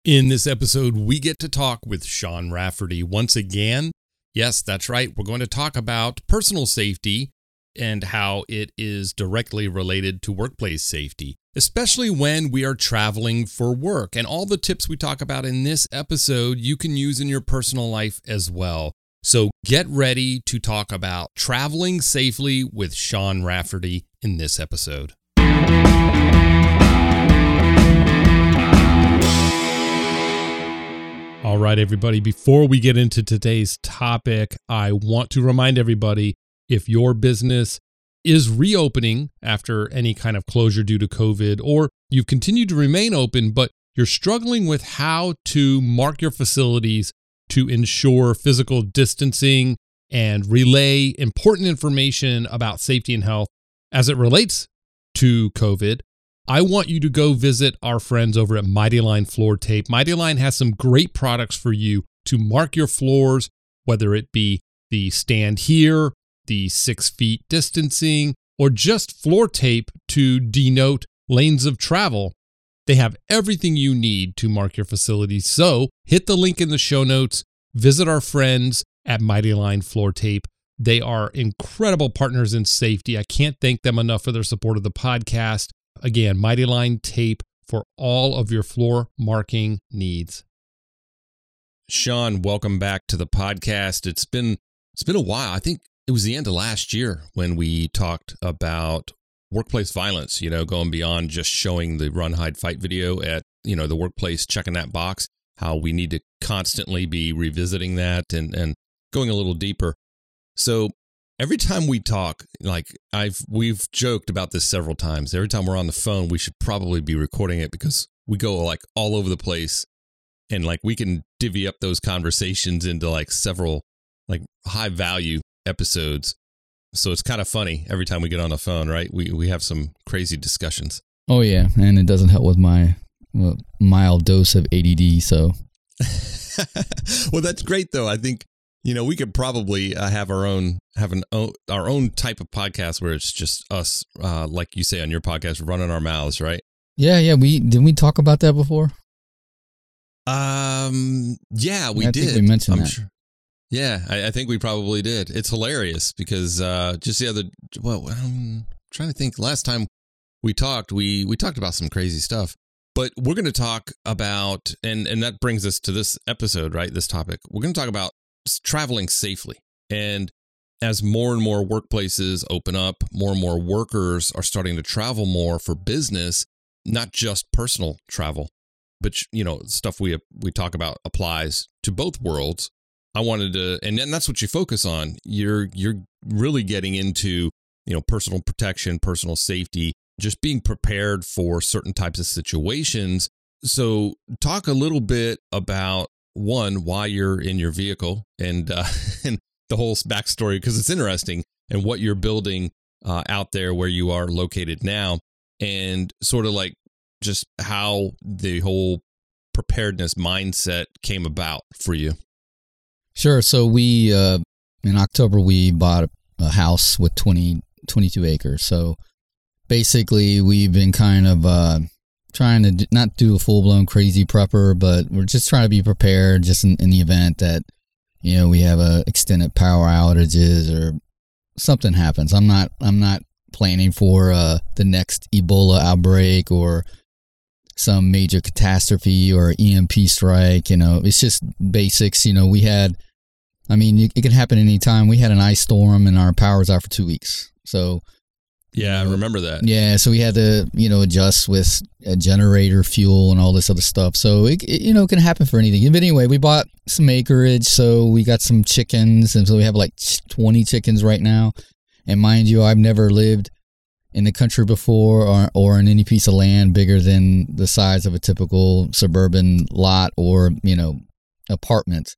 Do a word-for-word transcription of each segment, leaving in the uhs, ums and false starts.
In this episode, we get to talk with Sean Rafferty once again. Yes, that's right. We're going to talk about personal safety and how it is directly related to workplace safety, especially when we are traveling for work. And all the tips we talk about in this episode, you can use in your personal life as well. So get ready to talk about traveling safely with Sean Rafferty in this episode. All right, everybody, before we get into today's topic, I want to remind everybody, if your business is reopening after any kind of closure due to COVID, or you've continued to remain open, but you're struggling with how to mark your facilities to ensure physical distancing and relay important information about safety and health as it relates to COVID, I want you to go visit our friends over at Mighty Line Floor Tape. Mighty Line has some great products for you to mark your floors, whether it be the stand here, the six feet distancing, or just floor tape to denote lanes of travel. They have everything you need to mark your facility. So hit the link in the show notes, visit our friends at Mighty Line Floor Tape. They are incredible partners in safety. I can't thank them enough for their support of the podcast. Again, Mighty Line Tape for all of your floor marking needs. Sean, welcome back to the podcast. It's been it's been a while. I think it was the end of last year when we talked about workplace violence, you know, going beyond just showing the run, hide, fight video at, you know, the workplace, checking that box, how we need to constantly be revisiting that and, and going a little deeper. So every time we talk, like I've, we've joked about this several times. Every time we're on the phone, we should probably be recording it because we go like all over the place, and like we can divvy up those conversations into like several like high value episodes. So it's kind of funny every time we get on the phone, right? We we have some crazy discussions. Oh yeah, and it doesn't help with my well, mild dose of A D D. So, well, that's great though. I think. You know, we could probably uh, have our own have an o- our own type of podcast where it's just us, uh, like you say on your podcast, running our mouths, right? Yeah, yeah. We didn't we talk about that before? Um, yeah, we I did. Think we mentioned I'm that. Sure. Yeah, I, I think we probably did. It's hilarious because uh, just the other, well, I'm trying to think. Last time we talked, we we talked about some crazy stuff. But we're going to talk about, and and that brings us to this episode, right? This topic. We're going to talk about traveling safely. And as more and more workplaces open up, more and more workers are starting to travel more for business, not just personal travel, but, you know, stuff we we talk about applies to both worlds. I wanted to, and then that's what you focus on. You're you're really getting into, you know, personal protection, personal safety, just being prepared for certain types of situations. So talk a little bit about one, why you're in your vehicle and uh, and the whole backstory, because it's interesting, and what you're building uh, out there where you are located now, and sort of like just how the whole preparedness mindset came about for you. Sure. So we, uh, in October, we bought a house with twenty, twenty-two acres. So basically we've been kind of uh, trying to do, not do a full-blown crazy prepper, but we're just trying to be prepared just in, in the event that, you know, we have a extended power outages or something happens. I'm not I'm not planning for uh, the next Ebola outbreak or some major catastrophe or E M P strike. You know, it's just basics. You know, we had, I mean, it can happen anytime. We had an ice storm and our power was out for two weeks. So, yeah, I remember that. Yeah, so we had to, you know, adjust with a generator fuel and all this other stuff. So, it, it you know, it can happen for anything. But anyway, we bought some acreage, so we got some chickens, and so we have like twenty chickens right now. And mind you, I've never lived in the country before or, or in any piece of land bigger than the size of a typical suburban lot or, you know, apartment.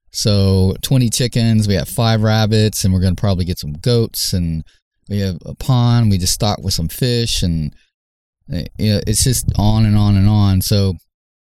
So, twenty chickens, we have five rabbits, and we're going to probably get some goats, and we have a pond. We just stocked with some fish, and you know, it's just on and on and on. So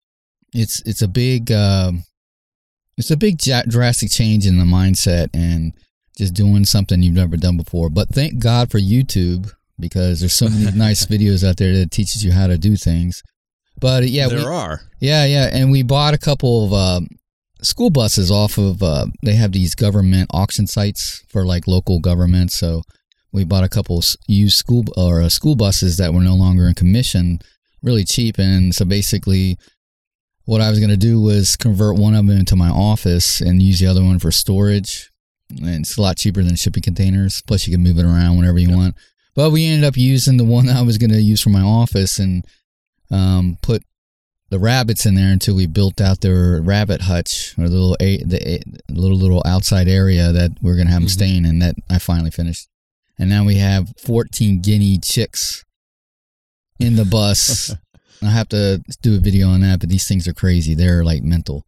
it's it's a big uh, it's a big drastic change in the mindset and just doing something you've never done before. But thank God for YouTube, because there's so many nice videos out there that teaches you how to do things. But yeah, there we, are. Yeah, yeah, and we bought a couple of uh, school buses off of. Uh, they have these government auction sites for like local government. So we bought a couple used school or uh, school buses that were no longer in commission, really cheap. And so basically, what I was going to do was convert one of them into my office and use the other one for storage. And it's a lot cheaper than shipping containers. Plus, you can move it around whenever you yep. want. But we ended up using the one that I was going to use for my office and um, put the rabbits in there until we built out their rabbit hutch, or the little a, the a, little little outside area that we're going to have them mm-hmm. staying in. That I finally finished. And now we have fourteen guinea chicks in the bus. I have to do a video on that, but these things are crazy. They're like mental.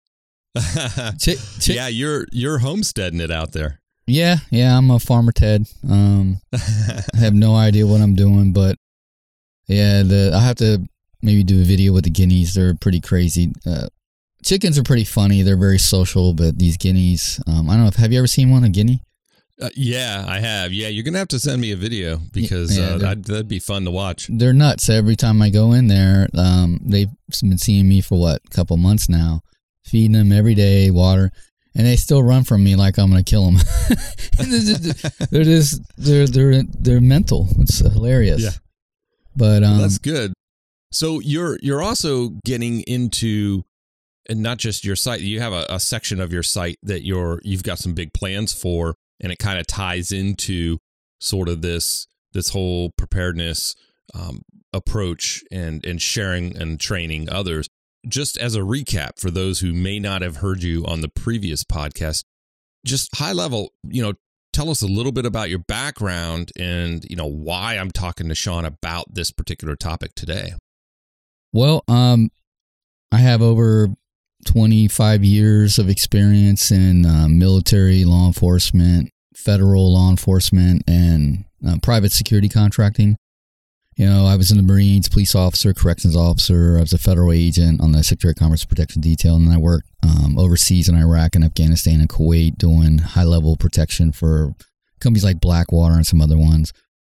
Chick, chick. Yeah, you're you're homesteading it out there. Yeah, yeah, I'm a farmer, Ted. Um, I have no idea what I'm doing, but yeah, the I have to maybe do a video with the guineas. They're pretty crazy. Uh, chickens are pretty funny. They're very social, but these guineas, um, I don't know. If, have you ever seen one, a guinea? Uh, yeah, I have. Yeah, you're going to have to send me a video because yeah, uh, that'd, that'd be fun to watch. They're nuts. Every time I go in there, um, they've been seeing me for, what, a couple months now, feeding them every day, water, and they still run from me like I'm going to kill them. they're, just, they're just, they're, they're, they're mental. It's hilarious. Yeah. But um, well, that's good. So you're you're also getting into, and not just your site, you have a, a section of your site that you're you've got some big plans for. And it kind of ties into sort of this this whole preparedness um, approach and, and sharing and training others. Just as a recap for those who may not have heard you on the previous podcast, just high level, you know, tell us a little bit about your background and, you know, why I'm talking to Sean about this particular topic today. Well, um, I have over twenty-five years of experience in uh, military law enforcement, federal law enforcement, and uh, private security contracting. You know, I was in the Marines, police officer, corrections officer. I was a federal agent on the Secretary of Commerce Protection Detail, and then I worked um, overseas in Iraq and Afghanistan and Kuwait doing high-level protection for companies like Blackwater and some other ones.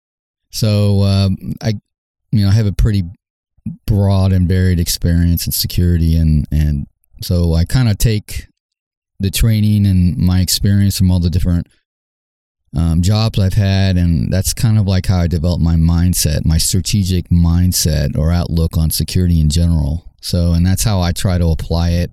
So um, I, you know, I have a pretty broad and varied experience in security, and and so I kind of take the training and my experience from all the different um, jobs I've had, and that's kind of like how I developed my mindset, my strategic mindset or outlook on security in general. So, and that's how I try to apply it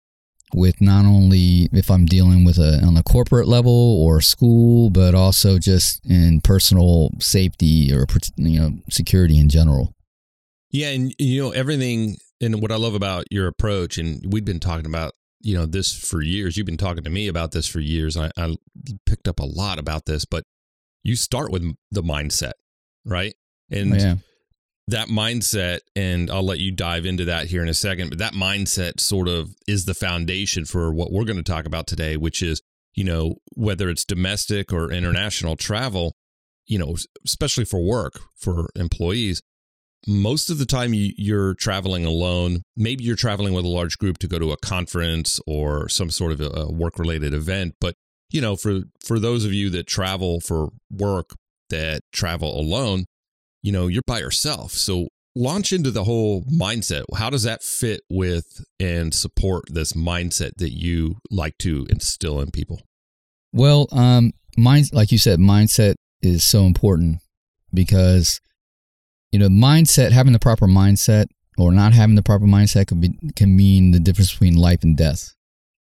with not only if I'm dealing with a on a corporate level or school, but also just in personal safety or, you know, security in general. Yeah, and you know, everything, and what I love about your approach, and we've been talking about, you know, this for years. You've been talking to me about this for years. I, I picked up a lot about this, but you start with the mindset, right? And oh, yeah. that mindset, and I'll let you dive into that here in a second, but that mindset sort of is the foundation for what we're going to talk about today, which is, you know, whether it's domestic or international travel, you know, especially for work, for employees. Most of the time you, you're traveling alone. Maybe you're traveling with a large group to go to a conference or some sort of a, a work-related event. But, you know, for, for those of you that travel for work, that travel alone, you know, you're by yourself. So launch into the whole mindset. How does that fit with and support this mindset that you like to instill in people? Well, um, mind, like you said, mindset is so important because, you know, mindset, having the proper mindset or not having the proper mindset can be, can mean the difference between life and death.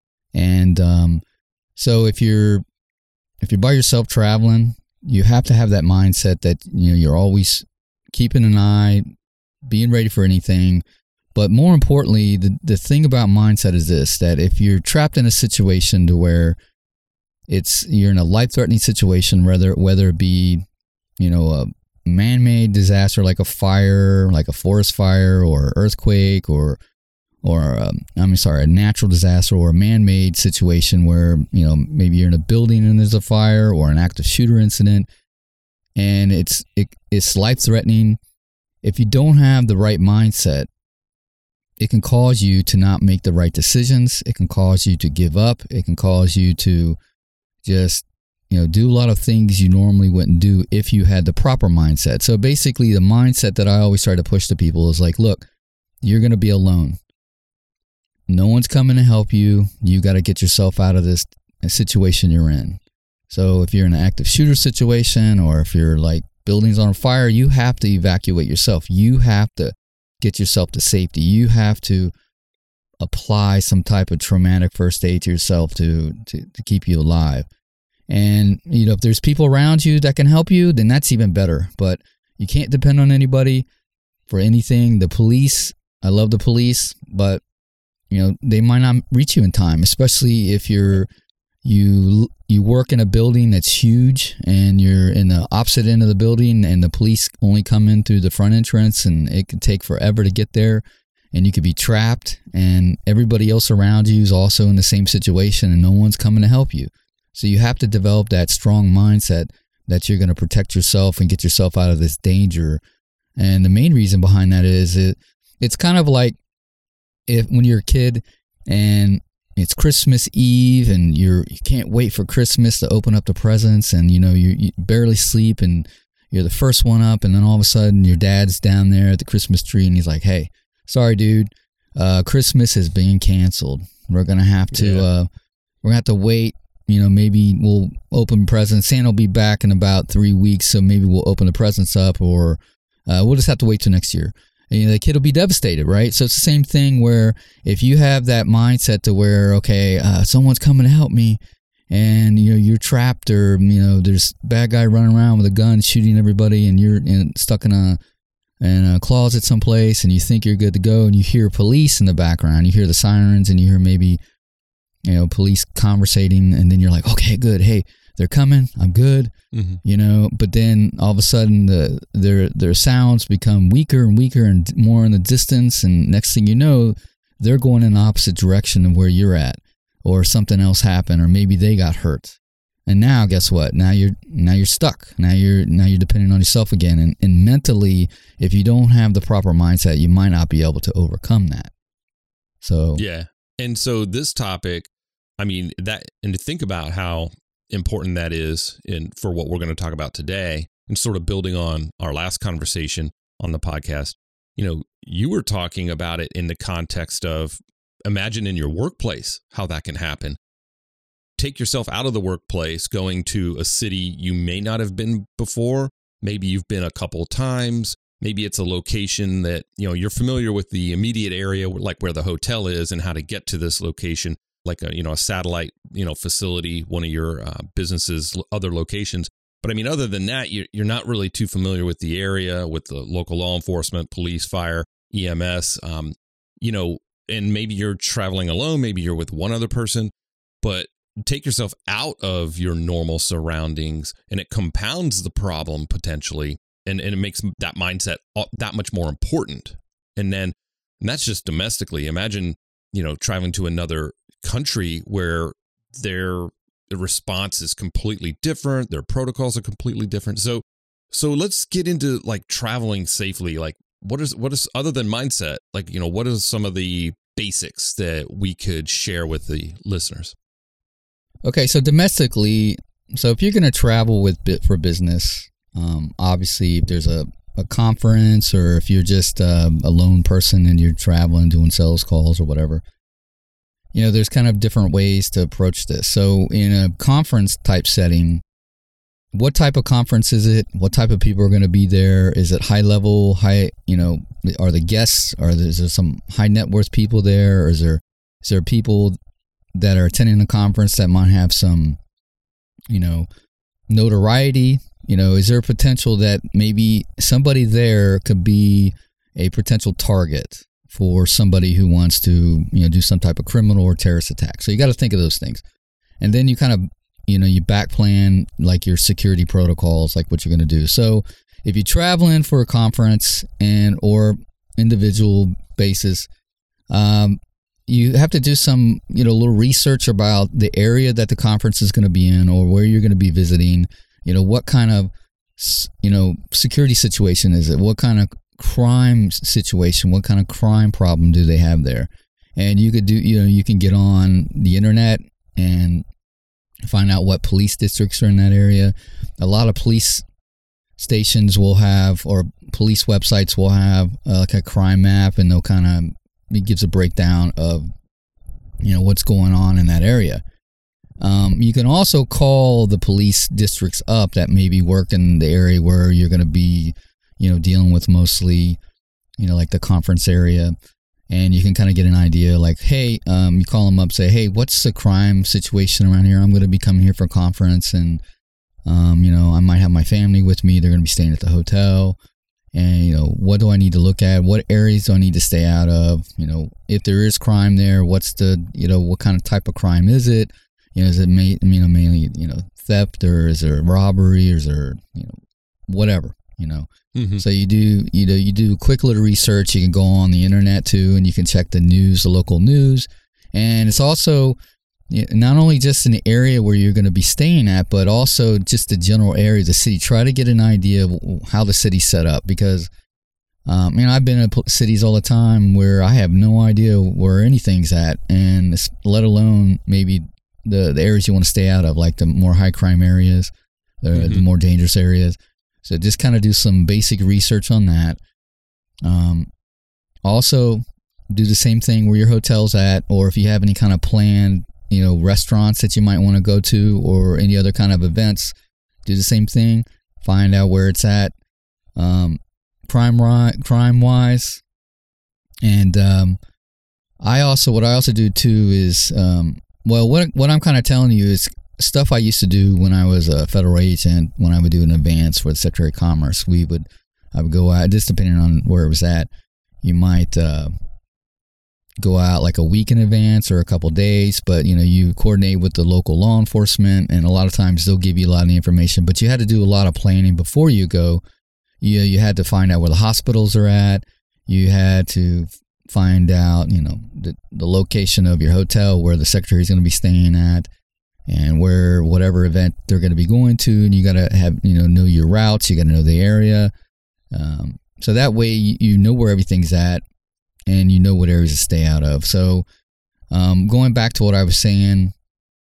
And um, so if you're if you're by yourself traveling, you have to have that mindset that, you know, you're always keeping an eye, being ready for anything. But more importantly, the the thing about mindset is this, that if you're trapped in a situation to where it's you're in a life-threatening situation, whether whether it be, you know, a man-made disaster like a fire, like a forest fire or earthquake, or or um, I'm sorry, a natural disaster or a man-made situation where, you know, maybe you're in a building and there's a fire, or an active shooter incident, and it's it, it's life-threatening. If you don't have the right mindset, it can cause you to not make the right decisions. It can cause you to give up. It can cause you to just, you know, do a lot of things you normally wouldn't do if you had the proper mindset. So basically, the mindset that I always try to push to people is like, look, you're going to be alone. No one's coming to help you. You got to get yourself out of this situation you're in. So if you're in an active shooter situation, or if you're like buildings on fire, you have to evacuate yourself. You have to get yourself to safety. You have to apply some type of traumatic first aid to yourself to, to, to keep you alive. And, you know, if there's people around you that can help you, then that's even better. But you can't depend on anybody for anything. The police, I love the police, but, you know, they might not reach you in time, especially if you're, you, you work in a building that's huge and you're in the opposite end of the building and the police only come in through the front entrance and it can take forever to get there. And you could be trapped and everybody else around you is also in the same situation and no one's coming to help you. So you have to develop that strong mindset that you're going to protect yourself and get yourself out of this danger. And the main reason behind that is it, it's kind of like if when you're a kid and it's Christmas Eve and you're, you can't wait for Christmas to open up the presents and, you know, you, you barely sleep and you're the first one up and then all of a sudden your dad's down there at the Christmas tree and he's like, hey, sorry, dude, uh, Christmas is being canceled. We're going to have to, yeah. uh, we're going to have to wait. You know, maybe we'll open presents. Santa will be back in about three weeks, so maybe we'll open the presents up, or uh, we'll just have to wait till next year. And, you know, the kid will be devastated, right? So it's the same thing where if you have that mindset to where, okay, uh, someone's coming to help me, and you know you're trapped, or you know there's a bad guy running around with a gun shooting everybody, and you're in, stuck in a in a closet someplace, and you think you're good to go, and you hear police in the background, you hear the sirens, and you hear maybe, you know, police conversating, and then you're like, okay, good. Hey, they're coming. I'm good. Mm-hmm. You know, but then all of a sudden the their their sounds become weaker and weaker and more in the distance. And next thing you know, they're going in the opposite direction of where you're at, or something else happened, or maybe they got hurt. And now guess what? Now you're now you're stuck. Now you're now you're depending on yourself again. And, and mentally, if you don't have the proper mindset, you might not be able to overcome that. So yeah. And so this topic, I mean, that, and to think about how important that is in for what we're going to talk about today, and sort of building on our last conversation on the podcast, you know, you were talking about it in the context of imagine in your workplace how that can happen. Take yourself out of the workplace, going to a city you may not have been before. Maybe you've been a couple times. Maybe it's a location that, you know, you're familiar with the immediate area, like where the hotel is and how to get to this location, like a, you know, a satellite, you know, facility, one of your uh, businesses, other locations. But I mean, other than that, you're, you're not really too familiar with the area, with the local law enforcement, police, fire, E M S, um, you know, and maybe you're traveling alone. Maybe you're with one other person, but take yourself out of your normal surroundings and it compounds the problem potentially. And, and it makes that mindset that much more important. And then and that's just domestically. Imagine, you know, traveling to another country where their response is completely different. Their protocols are completely different. So so let's get into like traveling safely. Like what is what is other than mindset? Like, you know, what are some of the basics that we could share with the listeners? Okay, so domestically, so if you're going to travel with for business, Um, obviously, if there's a, a conference or if you're just um, a lone person and you're traveling, doing sales calls or whatever, you know, there's kind of different ways to approach this. So in a conference type setting, what type of conference is it? What type of people are going to be there? Is it high level, high, you know, are the guests, are there, is there some high net worth people there? Or is there, is there people that are attending the conference that might have some, you know, notoriety? You know, is there a potential that maybe somebody there could be a potential target for somebody who wants to, you know, do some type of criminal or terrorist attack? So you got to think of those things. And then you kind of, you know, you back plan like your security protocols, like what you're going to do. So if you're traveling for a conference and or individual basis, um, you have to do some, you know, little research about the area that the conference is going to be in or where you're going to be visiting. You know, what kind of, you know, security situation is it? What kind of crime situation, what kind of crime problem do they have there? And you could do, you know, you can get on the internet and find out what police districts are in that area. A lot of police stations will have, or police websites will have uh, like a crime map, and they'll kind of, it gives a breakdown of, you know, what's going on in that area. Um, you can also call the police districts up that maybe work in the area where you're going to be, you know, dealing with mostly, you know, like the conference area. And you can kind of get an idea like, hey, um, you call them up, say, hey, what's the crime situation around here? I'm going to be coming here for a conference, and, um, you know, I might have my family with me. They're going to be staying at the hotel. And, you know, what do I need to look at? What areas do I need to stay out of? You know, if there is crime there, what's the, you know, what kind of type of crime is it? You know, is it ma- you know, mainly, you know, theft, or is there robbery, or is there, you know, whatever, you know? Mm-hmm. So you do, you know, you do quick little research. You can go on the internet too, and you can check the news, the local news. And it's also, you know, not only just in the area where you're going to be staying at, but also just the general area of the city. Try to get an idea of how the city's set up, because, um, you know, I've been in cities all the time where I have no idea where anything's at, and let alone maybe the, the areas you want to stay out of, like the more high crime areas, the, mm-hmm. the more dangerous areas. So just kind of do some basic research on that. Um, also, do the same thing where your hotel's at, or if you have any kind of planned, you know, restaurants that you might want to go to, or any other kind of events, do the same thing. Find out where it's at, um, crime crime wise. And um, I also, what I also do too is, um, well, what what I'm kind of telling you is stuff I used to do when I was a federal agent. When I would do an advance for the Secretary of Commerce, we would, I would go out, just depending on where it was at. You might uh, go out like a week in advance or a couple days, but you know, you coordinate with the local law enforcement, and a lot of times they'll give you a lot of the information, but you had to do a lot of planning before you go. You, you had to find out where the hospitals are at. You had to find out, you know, the, the location of your hotel, where the secretary is going to be staying at, and where whatever event they're going to be going to. And you got to have, you know, know your routes. You got to know the area. Um, so that way you, you know where everything's at, and you know what areas to stay out of. So um, going back to what I was saying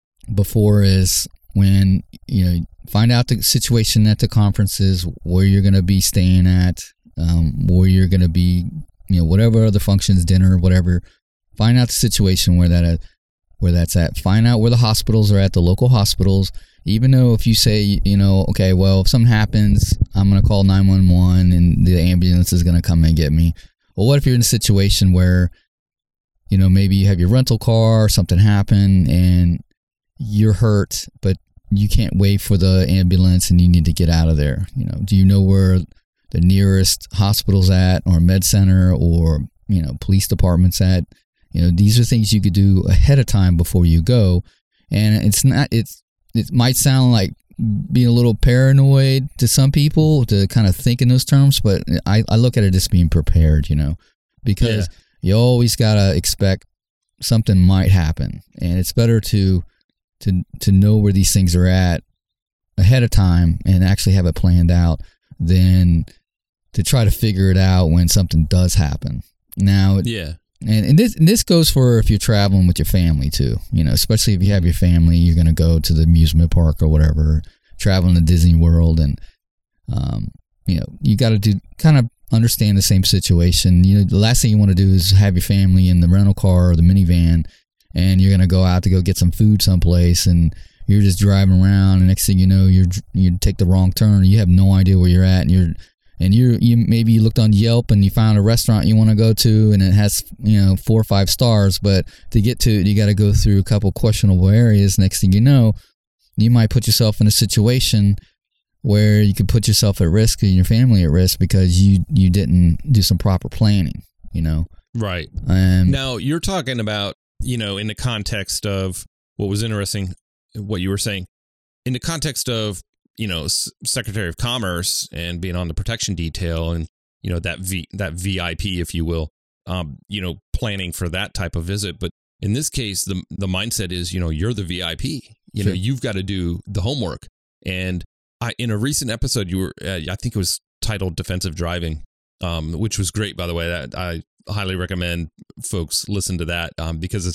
before is, when, you know, find out the situation at the conferences, where you're going to be staying at, um, where you're going to be, you know, whatever other functions, dinner, whatever. Find out the situation where that is, where that's at. Find out where the hospitals are at, the local hospitals. Even though if you say, you know, okay, well, if something happens, I'm going to call nine one one and the ambulance is going to come and get me. Well, what if you're in a situation where, you know, maybe you have your rental car, something happened, and you're hurt, but you can't wait for the ambulance and you need to get out of there. You know, do you know where the nearest hospital's at, or med center, or, you know, police department's at? You know, these are things you could do ahead of time before you go. And it's not, it's, it might sound like being a little paranoid to some people to kind of think in those terms, but I, I look at it as being prepared, you know, because yeah. you always got to expect something might happen. And it's better to, to, to know where these things are at ahead of time and actually have it planned out than to try to figure it out when something does happen. Now, yeah. And, and this and this goes for if you're traveling with your family too, you know, especially if you have your family, you're going to go to the amusement park or whatever, traveling to Disney World, and, um, you know, you got to do kind of understand the same situation. You know, the last thing you want to do is have your family in the rental car or the minivan, and you're going to go out to go get some food someplace, and you're just driving around, and next thing you know, you're you take the wrong turn, and you have no idea where you're at, and you're And you you maybe you looked on Yelp and you found a restaurant you want to go to, and it has, you know, four or five stars, but to get to it, you got to go through a couple questionable areas. Next thing you know, you might put yourself in a situation where you could put yourself at risk and your family at risk because you, you didn't do some proper planning, you know? Right. Um, now, you're talking about, you know, in the context of what was interesting, what you were saying, in the context of, you know, Secretary of Commerce and being on the protection detail, and, you know, that V that V I P, if you will, um, you know, planning for that type of visit. But in this case, the the mindset is, you know, you're the V I P. You sure. know, you've got to do the homework. And I, in a recent episode, you were, uh, I think it was titled Defensive Driving, um, which was great, by the way. That I highly recommend folks listen to that, um, because it's not,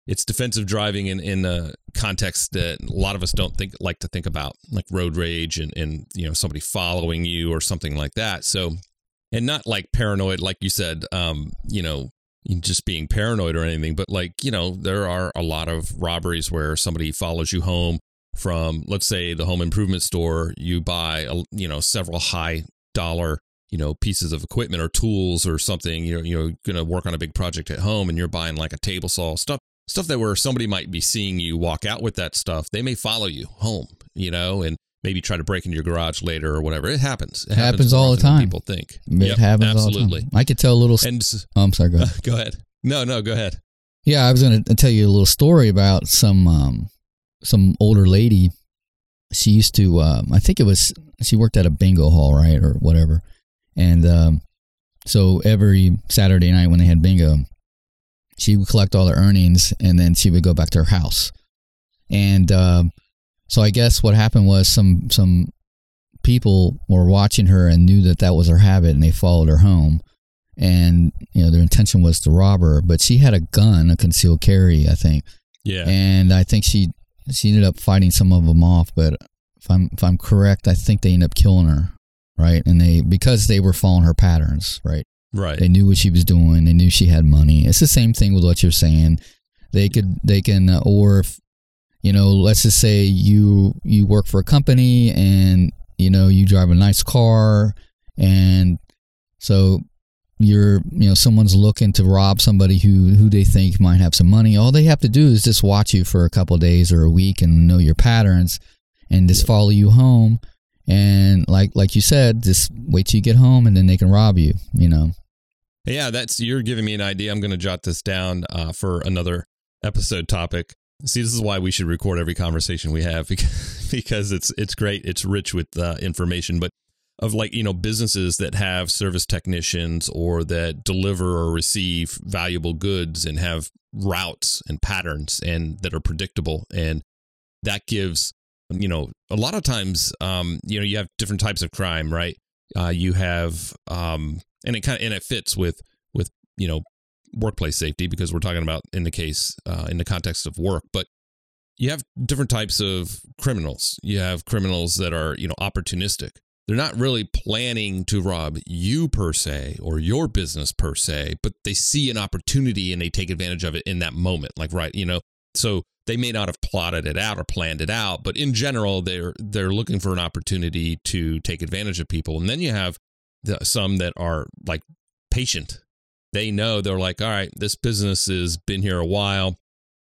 it's defensive driving in, in a context that a lot of us don't think like to think about, like road rage and, and, you know, somebody following you or something like that. So, and not like paranoid, like you said, um, you know, just being paranoid or anything, but like, you know, there are a lot of robberies where somebody follows you home from, let's say, the home improvement store. You buy, a, you know, several high dollar, you know, pieces of equipment or tools or something. You're, you're going to work on a big project at home, and you're buying like a table saw, stuff, stuff that where somebody might be seeing you walk out with that stuff. They may follow you home, you know, and maybe try to break into your garage later or whatever. It happens. It happens, happens all the time. People think it yep, happens absolutely. all the time. I could tell a little. And oh, I'm sorry. Go ahead. Uh, go ahead. No, no, go ahead. Yeah, I was going to tell you a little story about some um, some older lady. She used to. Um, I think it was. She worked at a bingo hall, right, or whatever. And um, so every Saturday night when they had bingo, she would collect all the earnings, and then she would go back to her house. And uh, so I guess what happened was some some people were watching her and knew that that was her habit, and they followed her home. And you know their intention was to rob her, but she had a gun, a concealed carry, I think. Yeah. And I think she she ended up fighting some of them off. But if I'm if I'm correct, I think they ended up killing her. Right. And they, because they were following her patterns, right? Right. They knew what she was doing. They knew she had money. It's the same thing with what you're saying. They could, they can, uh, or if, you know, let's just say you, you work for a company and, you know, you drive a nice car. And so you're, you know, someone's looking to rob somebody who, who they think might have some money. All they have to do is just watch you for a couple of days or a week and know your patterns and just yep. follow you home. And like like you said, just wait till you get home, and then they can rob you. You know. Yeah, that's you're giving me an idea. I'm going to jot this down uh, for another episode topic. See, this is why we should record every conversation we have because, because it's it's great. It's rich with uh, information, but of like you know businesses that have service technicians or that deliver or receive valuable goods and have routes and patterns and that are predictable, and that gives. You know, a lot of times, um, you know, you have different types of crime, right? Uh, you have, um, and it kind of and it fits with with you know workplace safety because we're talking about in the case uh, in the context of work. But you have different types of criminals. You have criminals that are you know opportunistic. They're not really planning to rob you per se or your business per se, but they see an opportunity and they take advantage of it in that moment. Like right, you know, so. They may not have plotted it out or planned it out, but in general, they're they're looking for an opportunity to take advantage of people. And then you have the, some that are like patient. They know they're like, all right, this business has been here a while.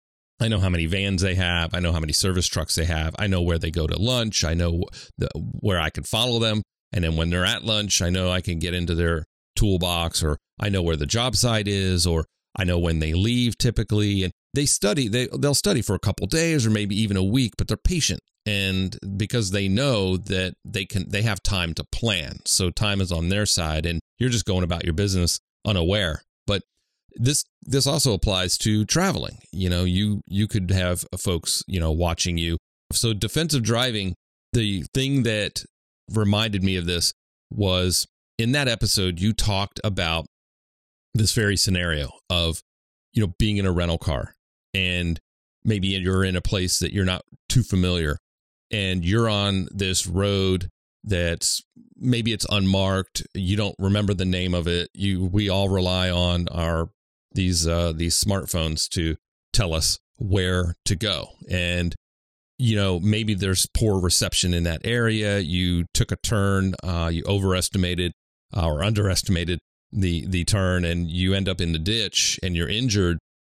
I know how many vans they have. I know how many service trucks they have. I know where they go to lunch. I know the, where I can follow them. And then when they're at lunch, I know I can get into their toolbox, or I know where the job site is, or I know when they leave typically. And they study, they, they'll study for a couple days or maybe even a week, but they're patient. And because they know that they can, they have time to plan. So time is on their side and you're just going about your business unaware. But this, this also applies to traveling. You know, you, you could have folks, you know, watching you. So defensive driving, the thing that reminded me of this was in that episode, you talked about this very scenario of, you know, being in a rental car. And maybe you're in a place that you're not too familiar and you're on this road that's maybe it's unmarked. You don't remember the name of it. You, we all rely on our, these, uh, these smartphones to tell us where to go. And, you know, maybe there's poor reception in that area. You took a turn, uh, you overestimated uh, or underestimated the, the turn and you end up in the ditch and you're injured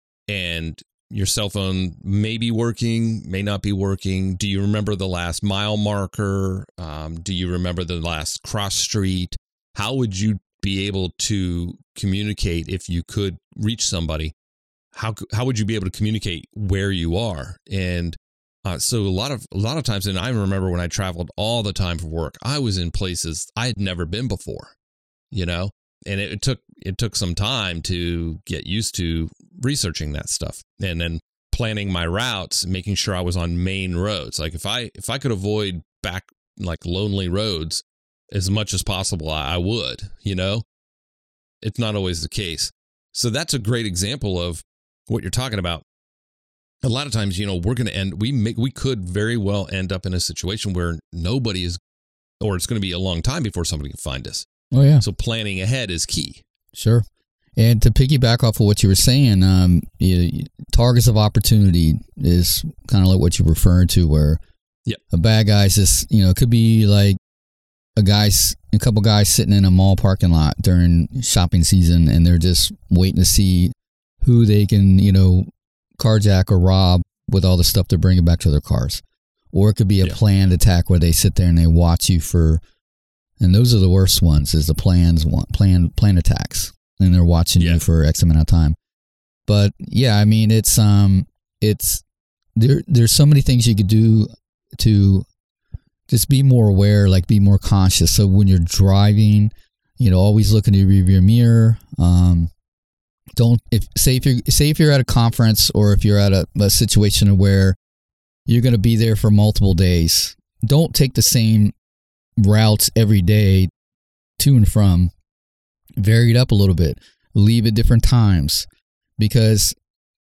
and your cell phone may be working, may not be working. Do you remember the last mile marker? Um, do you remember the last cross street? How would you be able to communicate if you could reach somebody? How how would you be able to communicate where you are? And uh, so a lot of a lot of times, and I remember when I traveled all the time for work, I was in places I had never been before, you know. And it, it took it took some time to get used to researching that stuff and then planning my routes, making sure I was on main roads. Like if I if I could avoid back like lonely roads as much as possible, I, I would, you know. It's not always the case. So that's a great example of what you're talking about. a lot of times, you know, we're going to end, we make, we could very well end up in a situation where nobody is, or it's going to be a long time before somebody can find us. Oh, yeah. So planning ahead is key. Sure. And to piggyback off of what you were saying, um, you, targets of opportunity is kind of like what you're referring to, where yep. a bad guy's just, you know, it could be like a guy's, a couple guys sitting in a mall parking lot during shopping season, and they're just waiting to see who they can, you know, carjack or rob with all the stuff they're bringing back to their cars. Or it could be a yeah. planned attack where they sit there and they watch you for, and those are the worst ones, is the plans, planned, planned attacks. And they're watching yeah. you for X amount of time. But yeah, I mean, it's, um, it's, there, there's so many things you could do to just be more aware, like be more conscious. So when you're driving, you know, always look in the rearview mirror. Um, don't, if, say if you're, say if you're at a conference, or if you're at a, a situation where you're going to be there for multiple days, don't take the same routes every day to and from. Vary it up a little bit. Leave at different times, because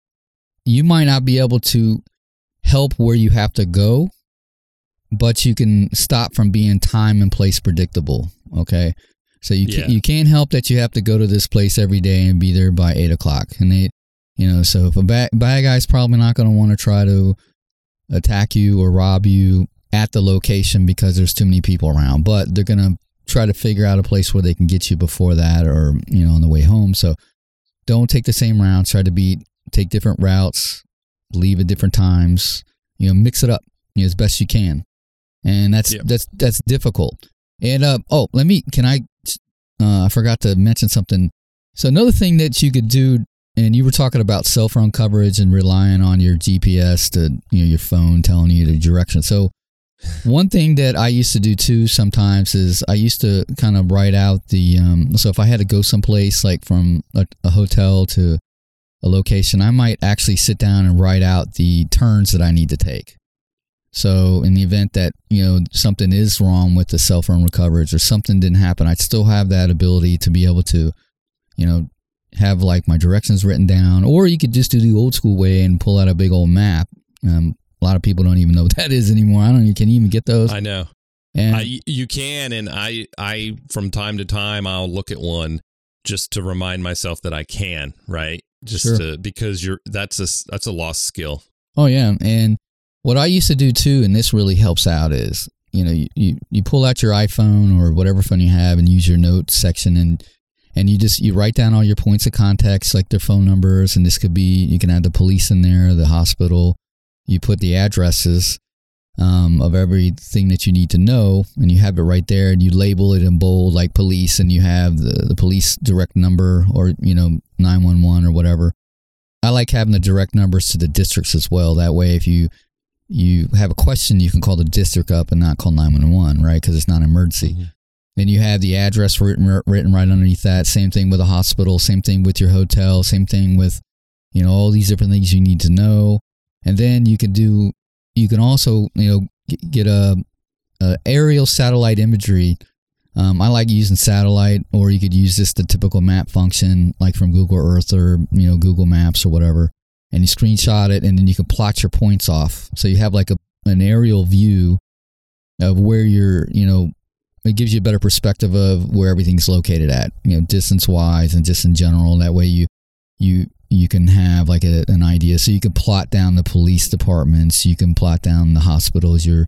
you might not be able to help where you have to go, but you can stop from being time and place predictable. Okay, so you yeah. can, you can't help that you have to go to this place every day and be there by eight o'clock. And they, you know, so if a bad bad guy's probably not going to want to try to attack you or rob you at the location because there's too many people around, but they're going to try to figure out a place where they can get you before that, or, you know, on the way home. So don't take the same routes. Try to be, take different routes, leave at different times, you know, mix it up, you know, as best you can. And that's, yep. that's, that's difficult. And, uh, oh, let me, can I, uh, I forgot to mention something. So another thing that you could do, and you were talking about cell phone coverage and relying on your G P S to, you know, your phone telling you the direction. So one thing that I used to do too sometimes is I used to kind of write out the, um, so if I had to go someplace like from a, a hotel to a location, I might actually sit down and write out the turns that I need to take. So in the event that, you know, something is wrong with the cell phone coverage or something didn't happen, I'd still have that ability to be able to, you know, have like my directions written down. Or you could just do the old school way and pull out a big old map. Um, A lot of people don't even know what that is anymore. I don't even, can you even get those? I know. And I, you can, and I, I, from time to time, I'll look at one just to remind myself that I can, right? Just sure. to, because you're, that's a, that's a lost skill. Oh yeah. And what I used to do too, and this really helps out, is, you know, you, you, you pull out your iPhone or whatever phone you have and use your notes section, and, and you just, you write down all your points of contact, like their phone numbers. And this could be, you can add the police in there, the hospital. You put the addresses um, of everything that you need to know, and you have it right there, and you label it in bold like police, and you have the, the police direct number, or, you know, nine one one or whatever. I like having the direct numbers to the districts as well. That way, if you you have a question, you can call the district up and not call nine one one, right? Because it's not an emergency. Mm-hmm. Then you have the address written, written right underneath that. Same thing with a hospital. Same thing with your hotel. Same thing with, you know, all these different things you need to know. And then you can do, you can also, you know, get a, a aerial satellite imagery. Um, I like using satellite, or you could use just the typical map function, like from Google Earth or, you know, Google Maps or whatever. And you screenshot it, and then you can plot your points off. So you have like a an aerial view of where you're, you know, it gives you a better perspective of where everything's located at, you know, distance wise and just in general. That way you, you, you can have like a, an idea. So you can plot down the police departments, you can plot down the hospitals, your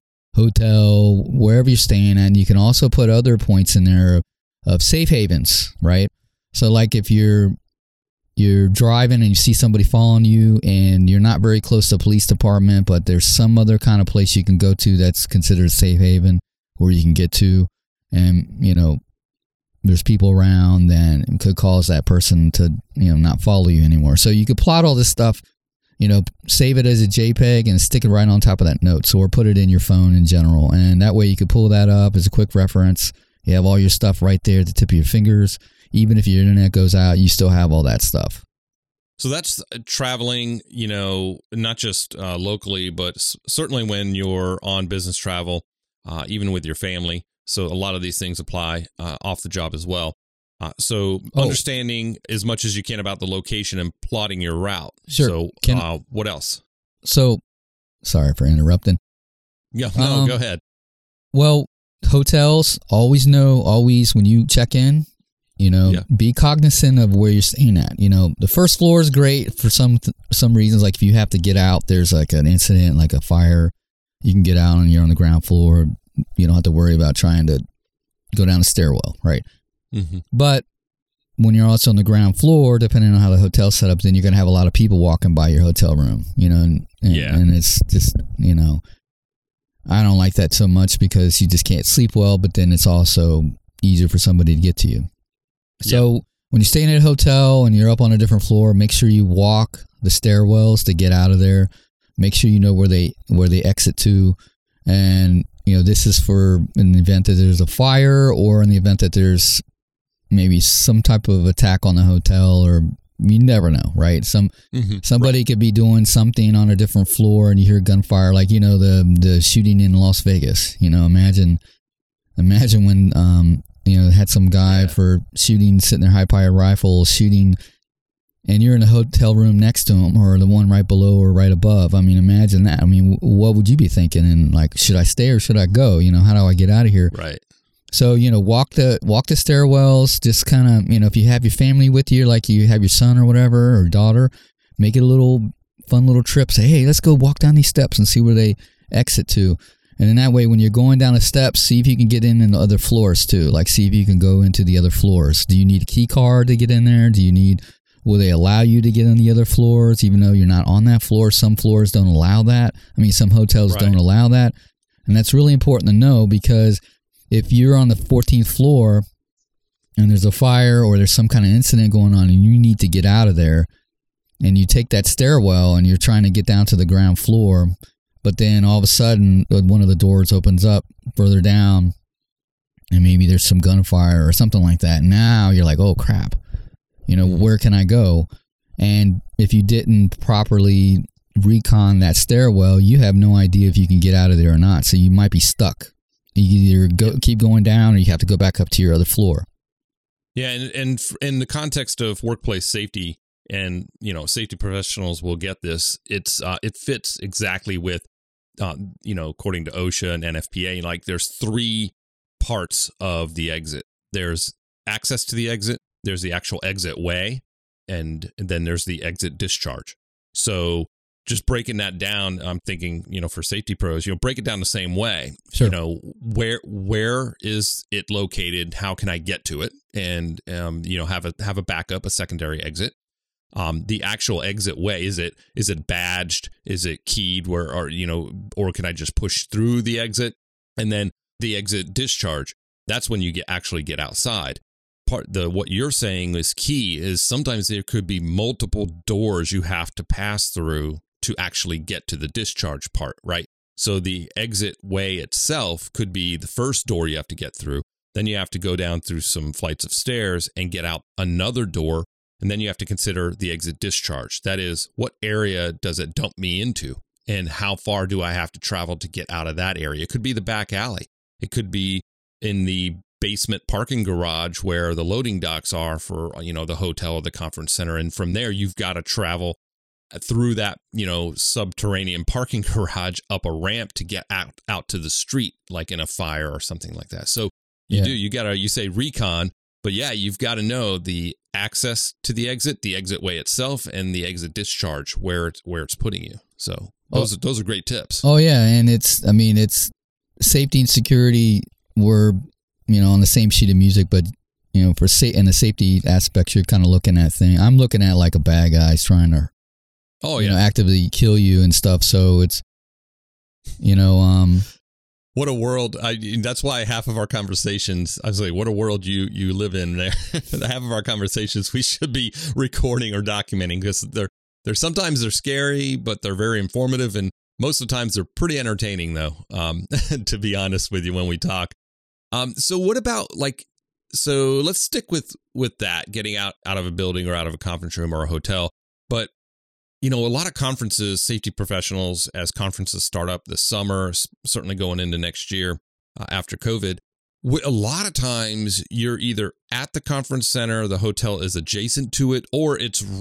hotel, wherever you're staying at. And you can also put other points in there of, of safe havens, right? So like if you're you're driving and you see somebody following you and you're not very close to a police department, but there's some other kind of place you can go to that's considered a safe haven where you can get to, and, you know, there's people around, then it could cause that person to, you know, not follow you anymore. So you could plot all this stuff, you know, save it as a JPEG and stick it right on top of that note. Or put it in your phone in general. And that way you could pull that up as a quick reference. You have all your stuff right there at the tip of your fingers. Even if your internet goes out, you still have all that stuff. So that's traveling, you know, not just uh, locally, but s- certainly when you're on business travel, uh, even with your family. So a lot of these things apply uh, off the job as well. Uh, so oh. understanding as much as you can about the location and plotting your route. Sure. So can, uh, what else? So, sorry for interrupting. Yeah, no, um, go ahead. Well, hotels, always know, always when you check in, you know, Yeah. be cognizant of where you're staying at. You know, the first floor is great for some some reasons. Like if you have to get out, there's like an incident, like a fire, you can get out and you're on the ground floor. You don't have to worry about trying to go down a stairwell, right? Mm-hmm. But when you're also on the ground floor, depending on how the hotel's set up, then you're going to have a lot of people walking by your hotel room, you know, and, and, Yeah. and it's just, you know, I don't like that so much because you just can't sleep well, but then it's also easier for somebody to get to you. So Yep. when you're staying at a hotel and you're up on a different floor, make sure you walk the stairwells to get out of there. Make sure you know where they where they exit to. And, you know, this is for in the event that there's a fire or in the event that there's maybe some type of attack on the hotel, or you never know, right? Some Mm-hmm. somebody Right. could be doing something on a different floor and you hear gunfire, like, you know, the the shooting in Las Vegas. You know, imagine imagine when um you know had some guy Yeah. for shooting, sitting there, high powered rifle shooting, and you're in a hotel room next to him or the one right below or right above. I mean, imagine that. I mean, what would you be thinking? And like, should I stay or should I go? You know, how do I get out of here? Right. So, you know, walk the walk the stairwells, just kind of, you know, if you have your family with you, like you have your son or whatever, or daughter, make it a little fun little trip. Say, hey, let's go walk down these steps and see where they exit to. And in that way, when you're going down the steps, see if you can get in in the other floors too. Like, see if you can go into the other floors. Do you need a key card to get in there? Do you need, will they allow you to get on the other floors, even though you're not on that floor? Some floors don't allow that. I mean, some hotels Right. don't allow that. And that's really important to know, because if you're on the fourteenth floor and there's a fire or there's some kind of incident going on and you need to get out of there, and you take that stairwell and you're trying to get down to the ground floor, but then all of a sudden one of the doors opens up further down and maybe there's some gunfire or something like that. Now you're like, oh crap, you know, where can I go? And if you didn't properly recon that stairwell, you have no idea if you can get out of there or not. So you might be stuck. You either go, keep going down, or you have to go back up to your other floor. Yeah, and and f- in the context of workplace safety, and you know, safety professionals will get this. It's uh, it fits exactly with, uh, you know, according to OSHA and N F P A. Like, there's three parts of the exit. There's access to the exit. There's the actual exit way, and, and then there's the exit discharge. So, just breaking that down, I'm thinking, you know, for safety pros, you know, break it down the same way. Sure. You know, where where is it located? How can I get to it? And um, you know, have a have a backup, a secondary exit. Um, the actual exit way, is it is it badged? Is it keyed? Where, or you know, or can I just push through the exit? And then the exit discharge. That's when you get actually get outside. Part the what you're saying is key is sometimes there could be multiple doors you have to pass through to actually get to the discharge part, right? So the exit way itself could be the first door you have to get through. Then you have to go down through some flights of stairs and get out another door. And then you have to consider the exit discharge. That is, what area does it dump me into? And how far do I have to travel to get out of that area? It could be the back alley. It could be in the basement parking garage where the loading docks are for, you know, the hotel or the conference center. And from there, you've got to travel through that, you know, subterranean parking garage up a ramp to get out, out to the street, like in a fire or something like that. So you Yeah. do, you got to, you say recon, but yeah, you've got to know the access to the exit, the exit way itself, and the exit discharge, where it's, where it's putting you. So those, Oh. are, those are great tips. Oh yeah, and it's, I mean, it's safety and security were, you know, on the same sheet of music, but you know, for sa- in the safety aspects, you're kind of looking at thing. I'm looking at like a bad guy's trying to, Oh you yeah. know, actively kill you and stuff. So it's, you know, um, What a world. I, that's why half of our conversations, I was like, what a world you, you live in there. Half of our conversations we should be recording or documenting, because they're, they're sometimes they're scary, but they're very informative. And most of the times they're pretty entertaining though. Um, to be honest with you, when we talk. Um, so what about like, so let's stick with, with that, getting out, out of a building or out of a conference room or a hotel. But you know, a lot of conferences, safety professionals, as conferences start up this summer, certainly going into next year uh, after COVID, a lot of times you're either at the conference center, the hotel is adjacent to it, or it's right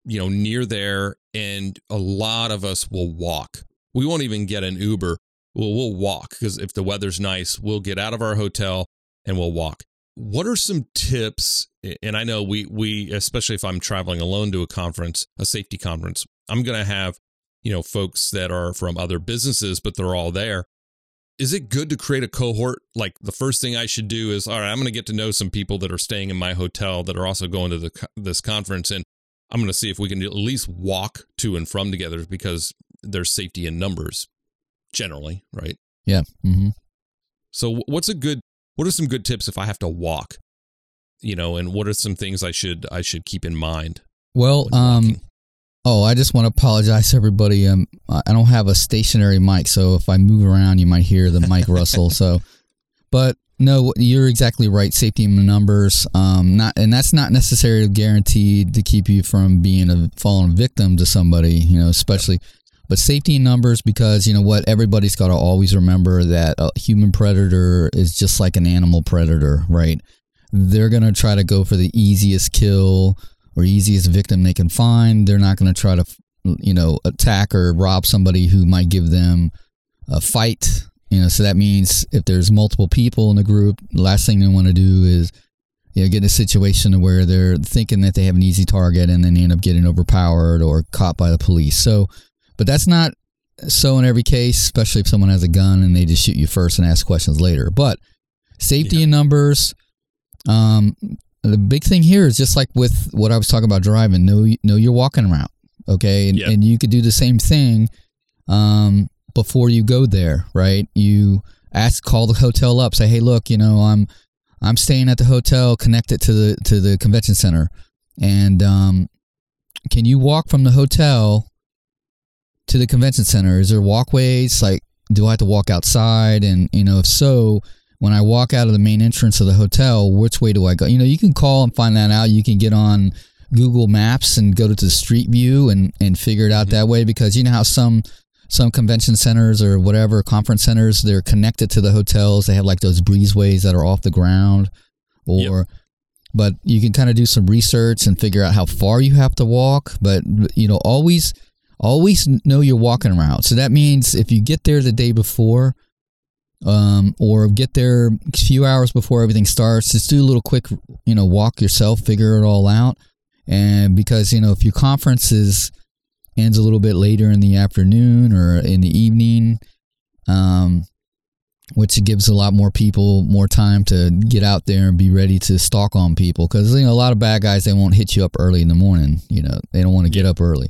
you know, near there, and a lot of us will walk. We won't even get an Uber. We'll, we'll walk because if the weather's nice, we'll get out of our hotel and we'll walk. What are some tips? And I know we, we, especially if I'm traveling alone to a conference, a safety conference, I'm going to have, you know, folks that are from other businesses, but they're all there. Is it good to create a cohort? Like the first thing I should do is, all right, I'm going to get to know some people that are staying in my hotel that are also going to the this conference. And I'm going to see if we can at least walk to and from together because there's safety in numbers generally, right? Yeah. Mm-hmm. So what's a good, what are some good tips if I have to walk, you know, and what are some things I should, I should keep in mind? Well, um, oh, I just want to apologize to everybody. Um, I don't have a stationary mic, so if I move around, you might hear the mic rustle. So, but no, you're exactly right. Safety in numbers, um, not, and that's not necessarily guaranteed to keep you from being a fallen victim to somebody, you know, especially, but safety in numbers, because you know what, everybody's got to always remember that a human predator is just like an animal predator, right? They're going to try to go for the easiest kill or easiest victim they can find. They're not going to try to, you know, attack or rob somebody who might give them a fight. You know, so that means if there's multiple people in the group, the last thing they want to do is, you know, get in a situation where they're thinking that they have an easy target and then they end up getting overpowered or caught by the police. So, but that's not so in every case, especially if someone has a gun and they just shoot you first and ask questions later. But safety yeah. in numbers, um, the big thing here is just like with what I was talking about driving, know, know your walking route, okay? And, yep. and you could do the same thing um, before you go there, right? You ask, call the hotel up, say, hey, look, you know, I'm I'm staying at the hotel connected to the to the convention center, and um, can you walk from the hotel to the convention center? Is there walkways? Like, do I have to walk outside? And, you know, if so, when I walk out of the main entrance of the hotel, which way do I go? You know, you can call and find that out. You can get on Google Maps and go to the Street View and, and figure it out mm-hmm. that way, because you know how some some convention centers or whatever, conference centers, they're connected to the hotels. They have like those breezeways that are off the ground. Or, yep. But you can kind of do some research and figure out how far you have to walk. But, you know, always, always know your walking route. So that means if you get there the day before, Um, or get there a few hours before everything starts, just do a little quick, you know, walk yourself, figure it all out. And because, you know, if your conference is, ends a little bit later in the afternoon or in the evening, um, which gives a lot more people more time to get out there and be ready to stalk on people. Because, you know, a lot of bad guys, they won't hit you up early in the morning. You know, they don't want to get up early.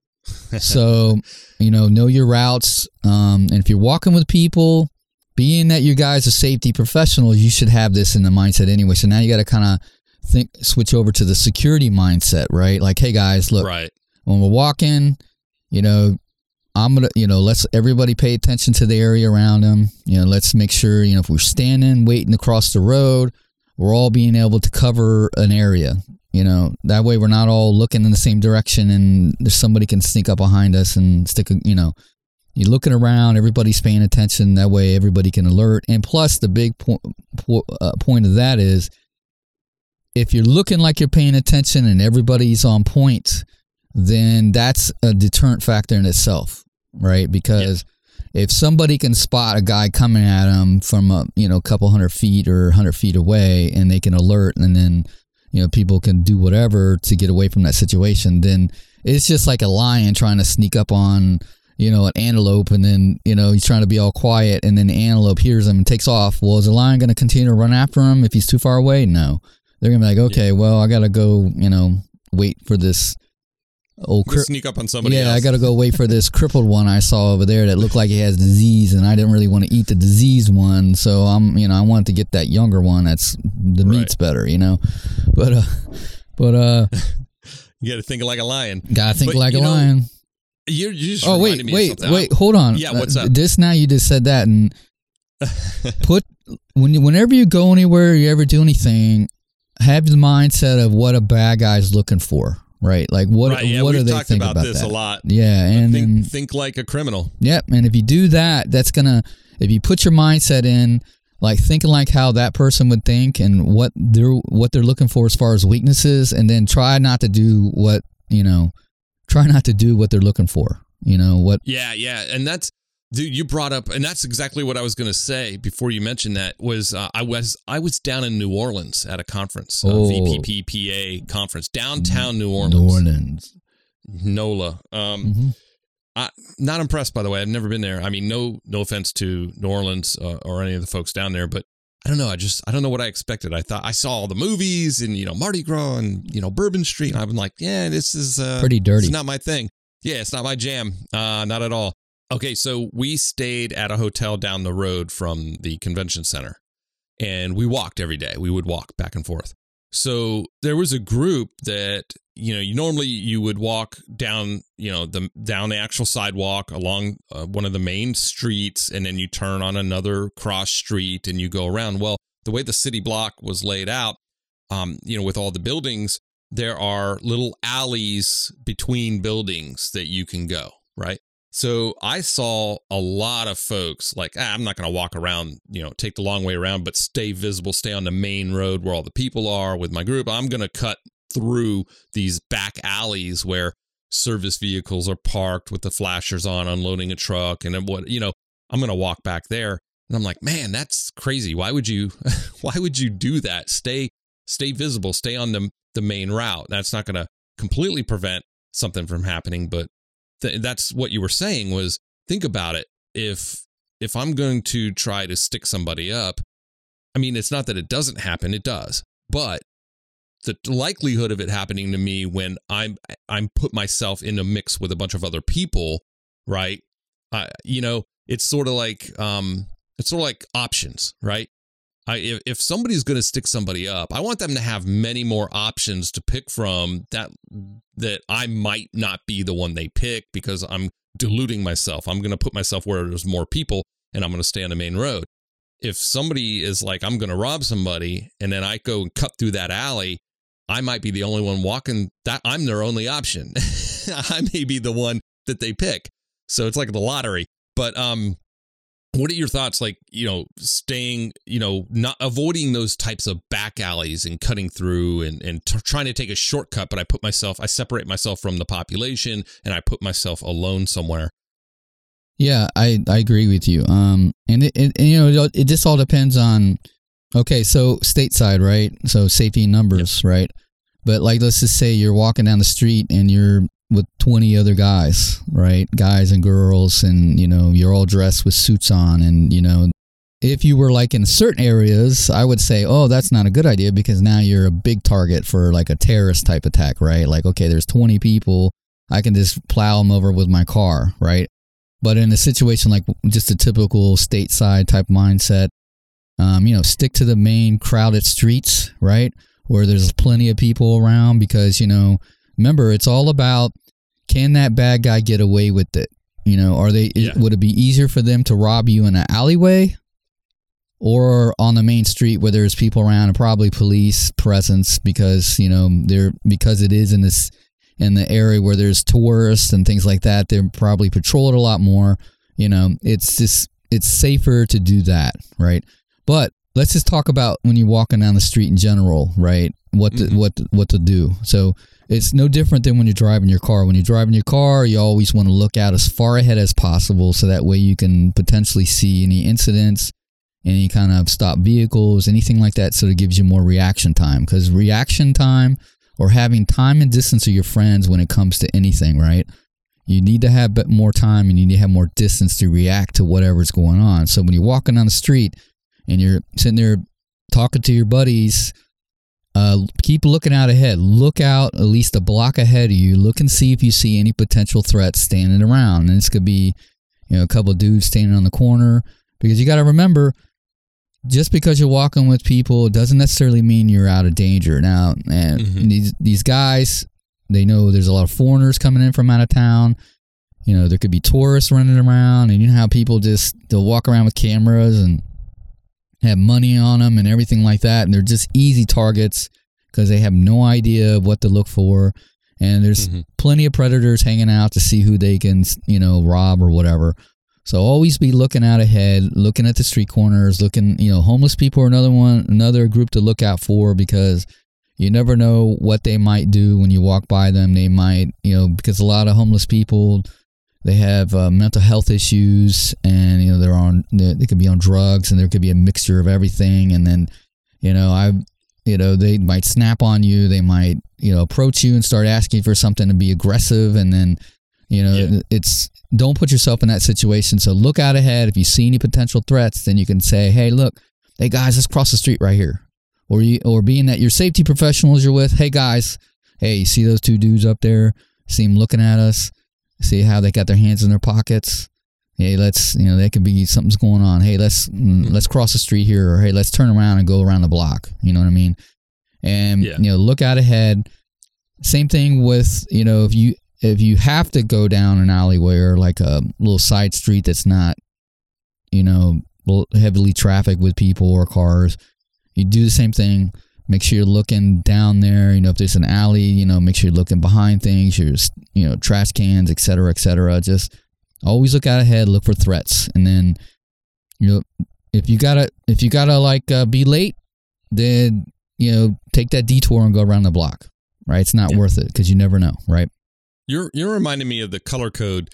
So, you know, know your routes. Um, and if you're walking with people, being that you guys are safety professionals, you should have this in the mindset anyway. So now you got to kind of think, switch over to the security mindset, right? Like, hey guys, look, right. when we're walking, you know, I'm going to, you know, let's everybody pay attention to the area around them. You know, let's make sure, you know, if we're standing, waiting across the road, we're all being able to cover an area, you know, that way we're not all looking in the same direction and there's somebody can sneak up behind us and stick a, you know, you're looking around, everybody's paying attention. That way everybody can alert. And plus, the big po- po- uh, point of that is if you're looking like you're paying attention and everybody's on point, then that's a deterrent factor in itself, right? Because yeah. if somebody can spot a guy coming at them from a you know couple hundred feet or one hundred feet away and they can alert, and then you know people can do whatever to get away from that situation, then it's just like a lion trying to sneak up on you know, an antelope, and then, you know, he's trying to be all quiet, and then the antelope hears him and takes off. Well, is the lion going to continue to run after him if he's too far away? No. They're going to be like, okay, yeah. well, I got to go, you know, wait for this old... Cri- sneak up on somebody yeah, else. I got to go wait for this crippled one I saw over there that looked like he has disease, and I didn't really want to eat the diseased one, so I'm, you know, I wanted to get that younger one that's, the right. meat's better, you know? But, uh, but, uh... you got to think like a lion. Got to think but, like a know, lion. You're, you just oh wait, wait, wait! Hold on. Yeah, what's up? Uh, this now you just said that, and put when you, whenever you go anywhere, you ever do anything, have the mindset of what a bad guy's looking for, right? Like what? Right, yeah, what do they talked think about, about this that? a lot. Yeah, and think, and think like a criminal. Yep, and if you do that, that's gonna if you put your mindset in, like thinking like how that person would think and what they're what they're looking for as far as weaknesses, and then try not to do what you know. try not to do what they're looking for. You know what? Yeah, yeah, and that's dude. You brought up, and that's exactly what I was going to say before you mentioned that. Was uh, I was I was down in New Orleans at a conference, oh. a V P P P A conference, downtown New Orleans. New Orleans, NOLA. Um, mm-hmm. I, not impressed, by the way. I've never been there. I mean, no, no offense to New Orleans uh, or any of the folks down there, but I don't know. I just, I don't know what I expected. I thought I saw all the movies and, you know, Mardi Gras and, you know, Bourbon Street. And I've been like, yeah, this is uh, pretty dirty. It's not my thing. Yeah, it's not my jam. Uh, not at all. Okay, so we stayed at a hotel down the road from the convention center, and we walked every day. We would walk back and forth. So there was a group that, you know, you normally you would walk down, you know, the down the actual sidewalk along uh, one of the main streets, and then you turn on another cross street and you go around. Well, the way the city block was laid out, um, you know, with all the buildings, there are little alleys between buildings that you can go, right? So I saw a lot of folks like, ah, I'm not going to walk around, you know, take the long way around, but stay visible, stay on the main road where all the people are with my group. I'm going to cut through these back alleys where service vehicles are parked with the flashers on, unloading a truck. And then what, you know, I'm going to walk back there. And I'm like, man, that's crazy. Why would you, why would you do that? Stay, stay visible, stay on the, the main route. That's not going to completely prevent something from happening, but th- that's what you were saying was, think about it. If, if I'm going to try to stick somebody up, I mean, it's not that it doesn't happen. It does, but the likelihood of it happening to me when I'm, I'm put myself in a mix with a bunch of other people, right? Uh, you know, it's sort of like, um, it's sort of like options, right? I, if, if somebody's going to stick somebody up, I want them to have many more options to pick from that, that I might not be the one they pick because I'm diluting myself. I'm going to put myself where there's more people and I'm going to stay on the main road. If somebody is like, I'm going to rob somebody and then I go and cut through that alley, I might be the only one walking that I'm their only option. I may be the one that they pick. So it's like the lottery. But, um, what are your thoughts, like, you know, staying, you know, not avoiding those types of back alleys and cutting through and, and t- trying to take a shortcut, but I put myself, I separate myself from the population and I put myself alone somewhere. Yeah, I, I agree with you. Um, and, it, it, and, you know, it just all depends on, okay, so stateside, right? So safety in numbers, yep. Right? But like, let's just say you're walking down the street and you're with twenty other guys, right? Guys and girls, and, you know, you're all dressed with suits on. And, you know, if you were like in certain areas, I would say, oh, that's not a good idea because now you're a big target for like a terrorist type attack, right? Like, okay, there's twenty people. I can just plow them over with my car, right? But in a situation like just a typical stateside type mindset, um, you know, stick to the main crowded streets, right? Where there's plenty of people around because, you know, remember, it's all about, can that bad guy get away with it? You know, are they? Yeah. Would it be easier for them to rob you in an alleyway or on the main street where there's people around and probably police presence because, you know, they're because it is in this in the area where there's tourists and things like that. They're probably patrolled a lot more. You know, it's just it's safer to do that, right? But let's just talk about when you're walking down the street in general, right? What to, mm-hmm. what to, what to do. So it's no different than when you're driving your car. When you're driving your car, you always want to look out as far ahead as possible so that way you can potentially see any incidents, any kind of stopped vehicles, anything like that, so it gives you more reaction time. Because reaction time or having time and distance are your friends when it comes to anything, right? You need to have more time and you need to have more distance to react to whatever's going on. So when you're walking down the street and you're sitting there talking to your buddies, uh, keep looking out ahead. Look out at least a block ahead of you. Look and see if you see any potential threats standing around. And this could be, you know, a couple of dudes standing on the corner. Because you got to remember, just because you're walking with people doesn't necessarily mean you're out of danger. Now, and mm-hmm. these these guys, they know there's a lot of foreigners coming in from out of town. You know, there could be tourists running around, and you know how people just, they'll walk around with cameras and have money on them and everything like that, and they're just easy targets because they have no idea what to look for, and there's mm-hmm. plenty of predators hanging out to see who they can, you know, rob or whatever. So always be looking out ahead, looking at the street corners, looking, you know, homeless people are another one, another group to look out for because, You never know what they might do when you walk by them. They might, you know, because a lot of homeless people, they have uh, mental health issues, and, you know, they're on, they, they could be on drugs, and there could be a mixture of everything. And then, you know, I, you know, they might snap on you. They might, you know, approach you and start asking for something and be aggressive. And then, you know, yeah. it's, don't put yourself in that situation. So look out ahead. If you see any potential threats, then you can say, hey, look, hey guys, let's cross the street right here. Or you, or being that your safety professionals you're with, hey guys, hey, you see those two dudes up there? See them looking at us? See how they got their hands in their pockets? Hey, let's, you know, that could be something's going on. Hey, let's mm-hmm. let's cross the street here, or hey, let's turn around and go around the block. You know what I mean? And yeah. you know, look out ahead. Same thing with, you know, if you if you have to go down an alleyway or like a little side street that's not, you know, heavily trafficked with people or cars. You do the same thing. Make sure you're looking down there. You know, if there's an alley, you know, make sure you're looking behind things, your, you know, trash cans, et cetera, et cetera. Just always look out ahead, look for threats. And then, you know, if you gotta, if you gotta like uh, be late, then, you know, take that detour and go around the block, right? It's not yeah. worth it because you never know, right? You're, you're reminding me of the color code.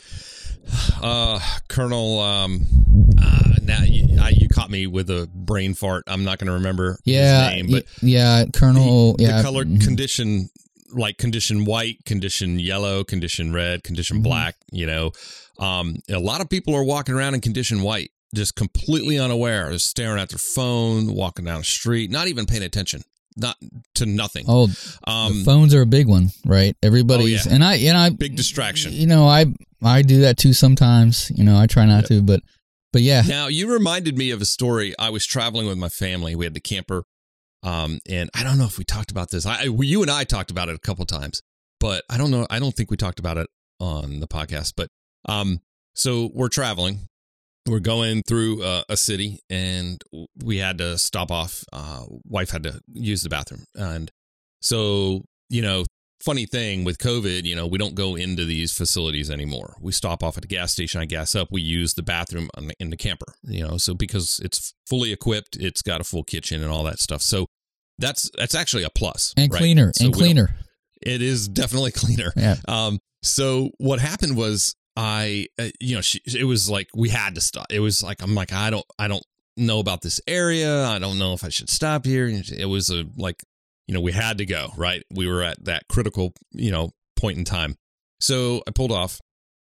Uh, Colonel, um, uh, now you, I, you caught me with a brain fart. I'm not going to remember yeah, his name, but yeah, Colonel, the, yeah, the color mm-hmm. condition, like condition white, condition yellow, condition red, condition mm-hmm. black, you know, um, a lot of people are walking around in condition white, just completely unaware, just staring at their phone, walking down the street, not even paying attention. Not to nothing. Oh, um, the phones are a big one, right? Everybody's oh, yeah. and I and I big distraction. You know, I I do that too sometimes. You know, I try not yep. to, but but yeah. Now you reminded me of a story. I was traveling with my family. We had the camper, um, and I don't know if we talked about this. I you and I talked about it a couple times, but I don't know. I don't think we talked about it on the podcast. But um, so we're traveling. We're going through uh, a city, and we had to stop off. Uh, wife had to use the bathroom. And so, you know, funny thing with COVID, you know, we don't go into these facilities anymore. We stop off at a gas station. I gas up. We use the bathroom on the, in the camper, you know, so because it's fully equipped, it's got a full kitchen and all that stuff. So that's that's actually a plus. And right? cleaner. So and cleaner. It is definitely cleaner. Yeah. Um, so what happened was, I, uh, you know, she, it was like, we had to stop. It was like, I'm like, I don't, I don't know about this area. I don't know if I should stop here. It was a, like, you know, we had to go, right? We were at that critical, you know, point in time. So I pulled off,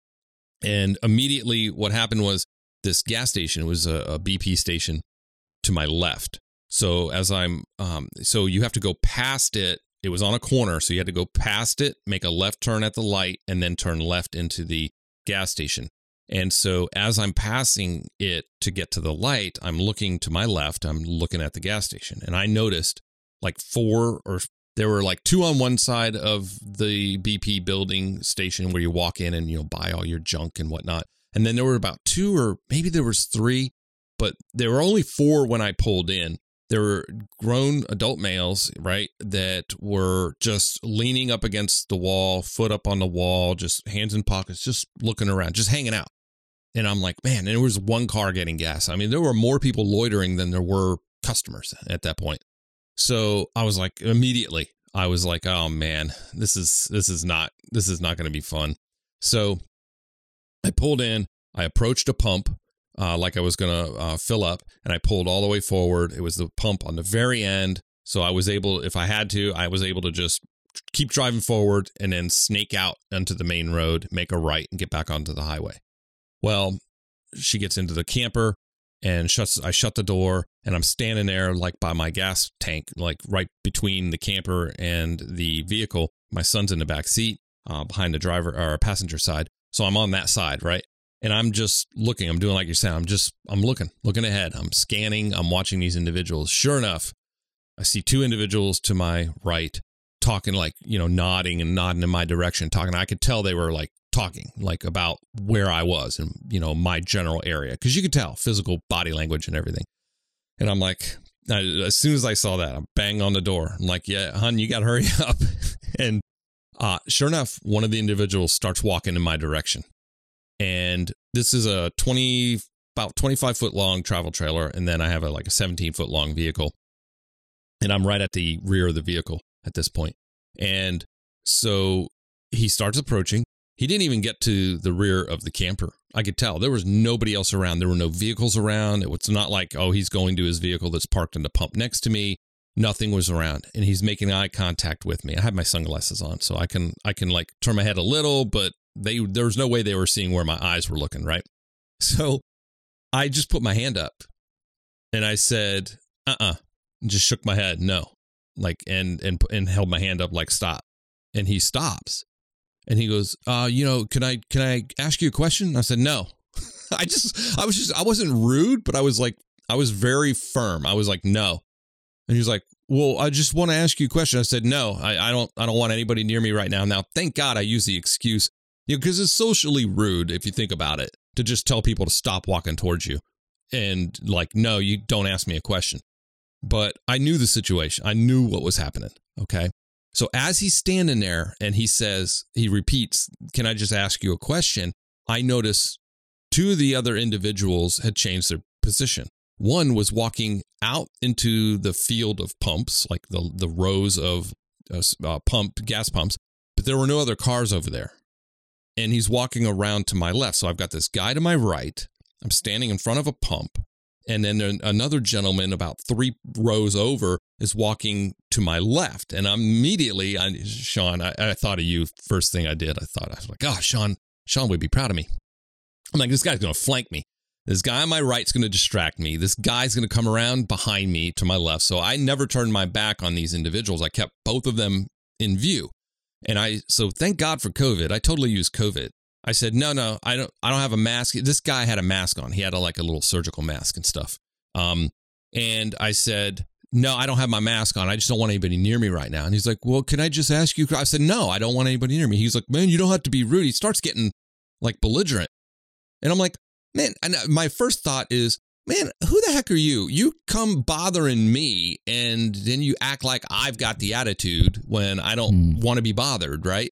and immediately what happened was this gas station, it was a, a B P station to my left. So as I'm, um, so you have to go past it. It was on a corner. So you had to go past it, make a left turn at the light, and then turn left into the gas station. And so as I'm passing it to get to the light, I'm looking to my left, I'm looking at the gas station, and I noticed like four, or there were like two on one side of the B P building station where you walk in and, you know, buy all your junk and whatnot. And then there were about two, or maybe there was three, but there were only four when I pulled in. There were grown adult males, right, that were just leaning up against the wall, foot up on the wall, just hands in pockets, just looking around, just hanging out. And I'm like, man, and there was one car getting gas. I mean, there were more people loitering than there were customers at that point. So I was like, immediately, I was like, oh man, this is this is not this is not going to be fun. So I pulled in, I approached a pump. Uh, like I was going to uh, fill up, and I pulled all the way forward. It was the pump on the very end. So I was able, if I had to, I was able to just keep driving forward and then snake out onto the main road, make a right, and get back onto the highway. Well, she gets into the camper and shuts, I shut the door, and I'm standing there like by my gas tank, like right between the camper and the vehicle. My son's in the back seat uh, behind the driver or passenger side. So I'm on that side, right? And I'm just looking, I'm doing like you're saying, I'm just, I'm looking, looking ahead. I'm scanning, I'm watching these individuals. Sure enough, I see two individuals to my right talking, like, you know, nodding and nodding in my direction, talking. I could tell they were like talking, like about where I was and, you know, my general area. Cause you could tell physical body language and everything. And I'm like, I, as soon as I saw that, I banged on the door. I'm like, yeah, hon, you got to hurry up. And uh, sure enough, one of the individuals starts walking in my direction. And this is a twenty, about twenty-five foot long travel trailer. And then I have a like a seventeen foot long vehicle. And I'm right at the rear of the vehicle. at this point. And so he starts approaching. He didn't even get to the rear of the camper. I could tell there was nobody else around. There were no vehicles around. It was not like, oh, he's going to his vehicle that's parked in the pump next to me. Nothing was around, and he's making eye contact with me. I have my sunglasses on, so I can I can like turn my head a little, but they there was no way they were seeing where my eyes were looking, right? So I just put my hand up, and I said, "Uh-uh," and just shook my head, no, like and and and held my hand up like stop, and he stops. And he goes, uh, you know, can I can I ask you a question? I said, no. I just I was just I wasn't rude, but I was like I was very firm. I was like, no. And he was like, well, I just want to ask you a question. I said, no, I, I don't I don't want anybody near me right now. Now, thank God I use the excuse, you know, because it's socially rude if you think about it, to just tell people to stop walking towards you. And like, no, you don't ask me a question. But I knew the situation. I knew what was happening. Okay. So as he's standing there and he says, he repeats, can I just ask you a question? I notice two of the other individuals had changed their position. One was walking out into the field of pumps, like the, the rows of uh, pump gas pumps, but there were no other cars over there. And he's walking around to my left. So I've got this guy to my right. I'm standing in front of a pump. And then another gentleman about three rows over is walking to my left. And I'm immediately, I, Sean, I, I thought of you first thing I did. I thought, I was like, oh, Sean, Sean would be proud of me. I'm like, this guy's going to flank me. This guy on my right is going to distract me. This guy's going to come around behind me to my left. So I never turned my back on these individuals. I kept both of them in view. And I, so thank God for COVID. I totally used COVID. I said, no, no, I don't I don't have a mask. This guy had a mask on. He had a, like a little surgical mask and stuff. Um, and I said, no, I don't have my mask on. I just don't want anybody near me right now. And he's like, well, can I just ask you? I said, no, I don't want anybody near me. He's like, man, you don't have to be rude. He starts getting like belligerent. And I'm like, man, and my first thought is, man, who the heck are you? You come bothering me and then you act like I've got the attitude when I don't mm. want to be bothered, right?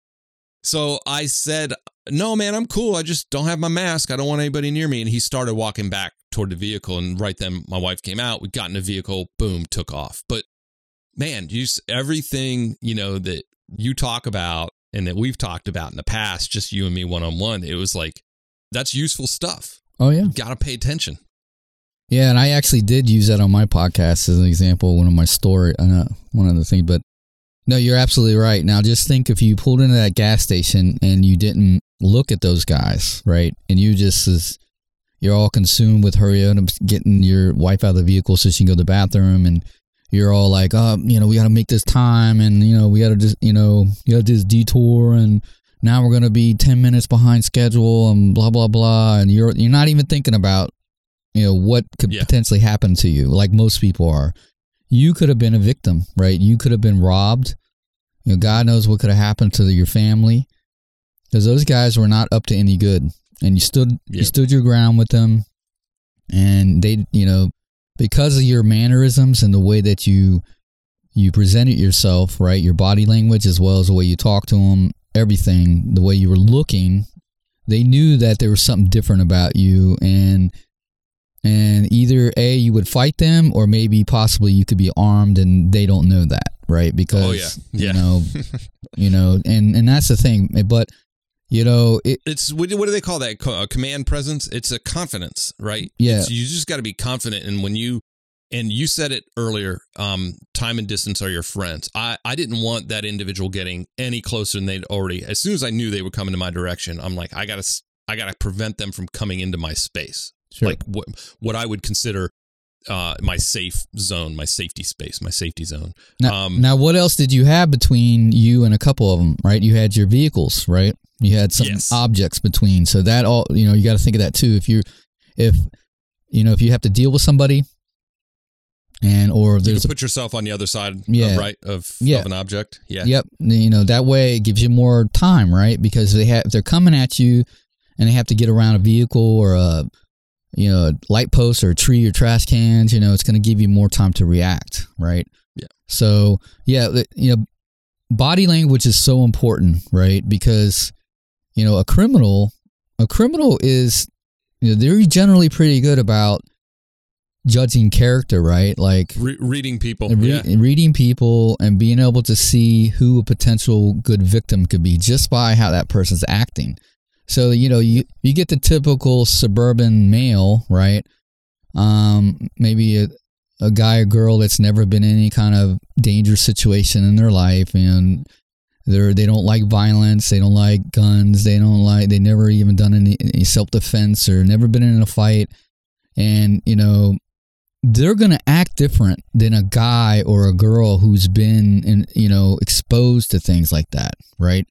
So I said, no, man, I'm cool. I just don't have my mask. I don't want anybody near me. And he started walking back toward the vehicle. And right then my wife came out. We got in the vehicle. Boom, took off. But man, you, everything, you know, that you talk about and that we've talked about in the past, just you and me one on one, it was like, that's useful stuff. Oh, yeah. You got to pay attention. Yeah. And I actually did use that on my podcast as an example, one of my story, uh, one of the things, but no, you're absolutely right. Now, just think if you pulled into that gas station and you didn't look at those guys, right? And you just, as you're all consumed with hurrying up, getting your wife out of the vehicle so she can go to the bathroom, and you're all like, oh, you know, we got to make this time, and, you know, we got to just, you know, you got to do this detour, and now we're going to be ten minutes behind schedule, and blah, blah, blah. And you're, you're not even thinking about, you know, what could yeah. potentially happen to you, like most people are. You could have been a victim, right? You could have been robbed. You know, God knows what could have happened to your family, because those guys were not up to any good. And you stood, yeah. you stood your ground with them, and they, you know, because of your mannerisms and the way that you you presented yourself, right, your body language as well as the way you talked to them, everything, the way you were looking, they knew that there was something different about you, and. And either A, you would fight them, or maybe possibly you could be armed and they don't know that, right? Because, oh, yeah. Yeah. you know, you know, and, and that's the thing. But, you know, it, it's, what do they call that? A command presence? It's a confidence, right? Yeah. It's, you just got to be confident. And when you, and you said it earlier, um, time and distance are your friends. I, I didn't want that individual getting any closer than they'd already, as soon as I knew they were coming to my direction, I'm like, I got to, I got to prevent them from coming into my space. Sure. Like what what I would consider uh, my safe zone, my safety space, my safety zone. Now, um, now, what else did you have between you and a couple of them, right? You had your vehicles, right? You had some yes. objects between. So that all, you know, you got to think of that too. If you, if, you know, if you have to deal with somebody and, or there's. You can put a, yourself on the other side, yeah, of, right, of, yeah. of an object. Yeah. Yep. You know, that way it gives you more time, right? Because they have, they're coming at you and they have to get around a vehicle or a, you know, a light post or a tree or trash cans, you know, it's going to give you more time to react, right? Yeah. So, yeah, you know, body language is so important, right? Because, you know, a criminal, a criminal is, you know, they're generally pretty good about judging character, right? Like Re- reading people, re- yeah. reading people and being able to see who a potential good victim could be just by how that person's acting. So, you know, you, you get the typical suburban male, right? Um, maybe a, a guy or girl that's never been in any kind of dangerous situation in their life, and they're, they don't like violence, they don't like guns, they don't like, they never even done any, any self-defense or never been in a fight. And, you know, they're going to act different than a guy or a girl who's been, in, you know, exposed to things like that, right?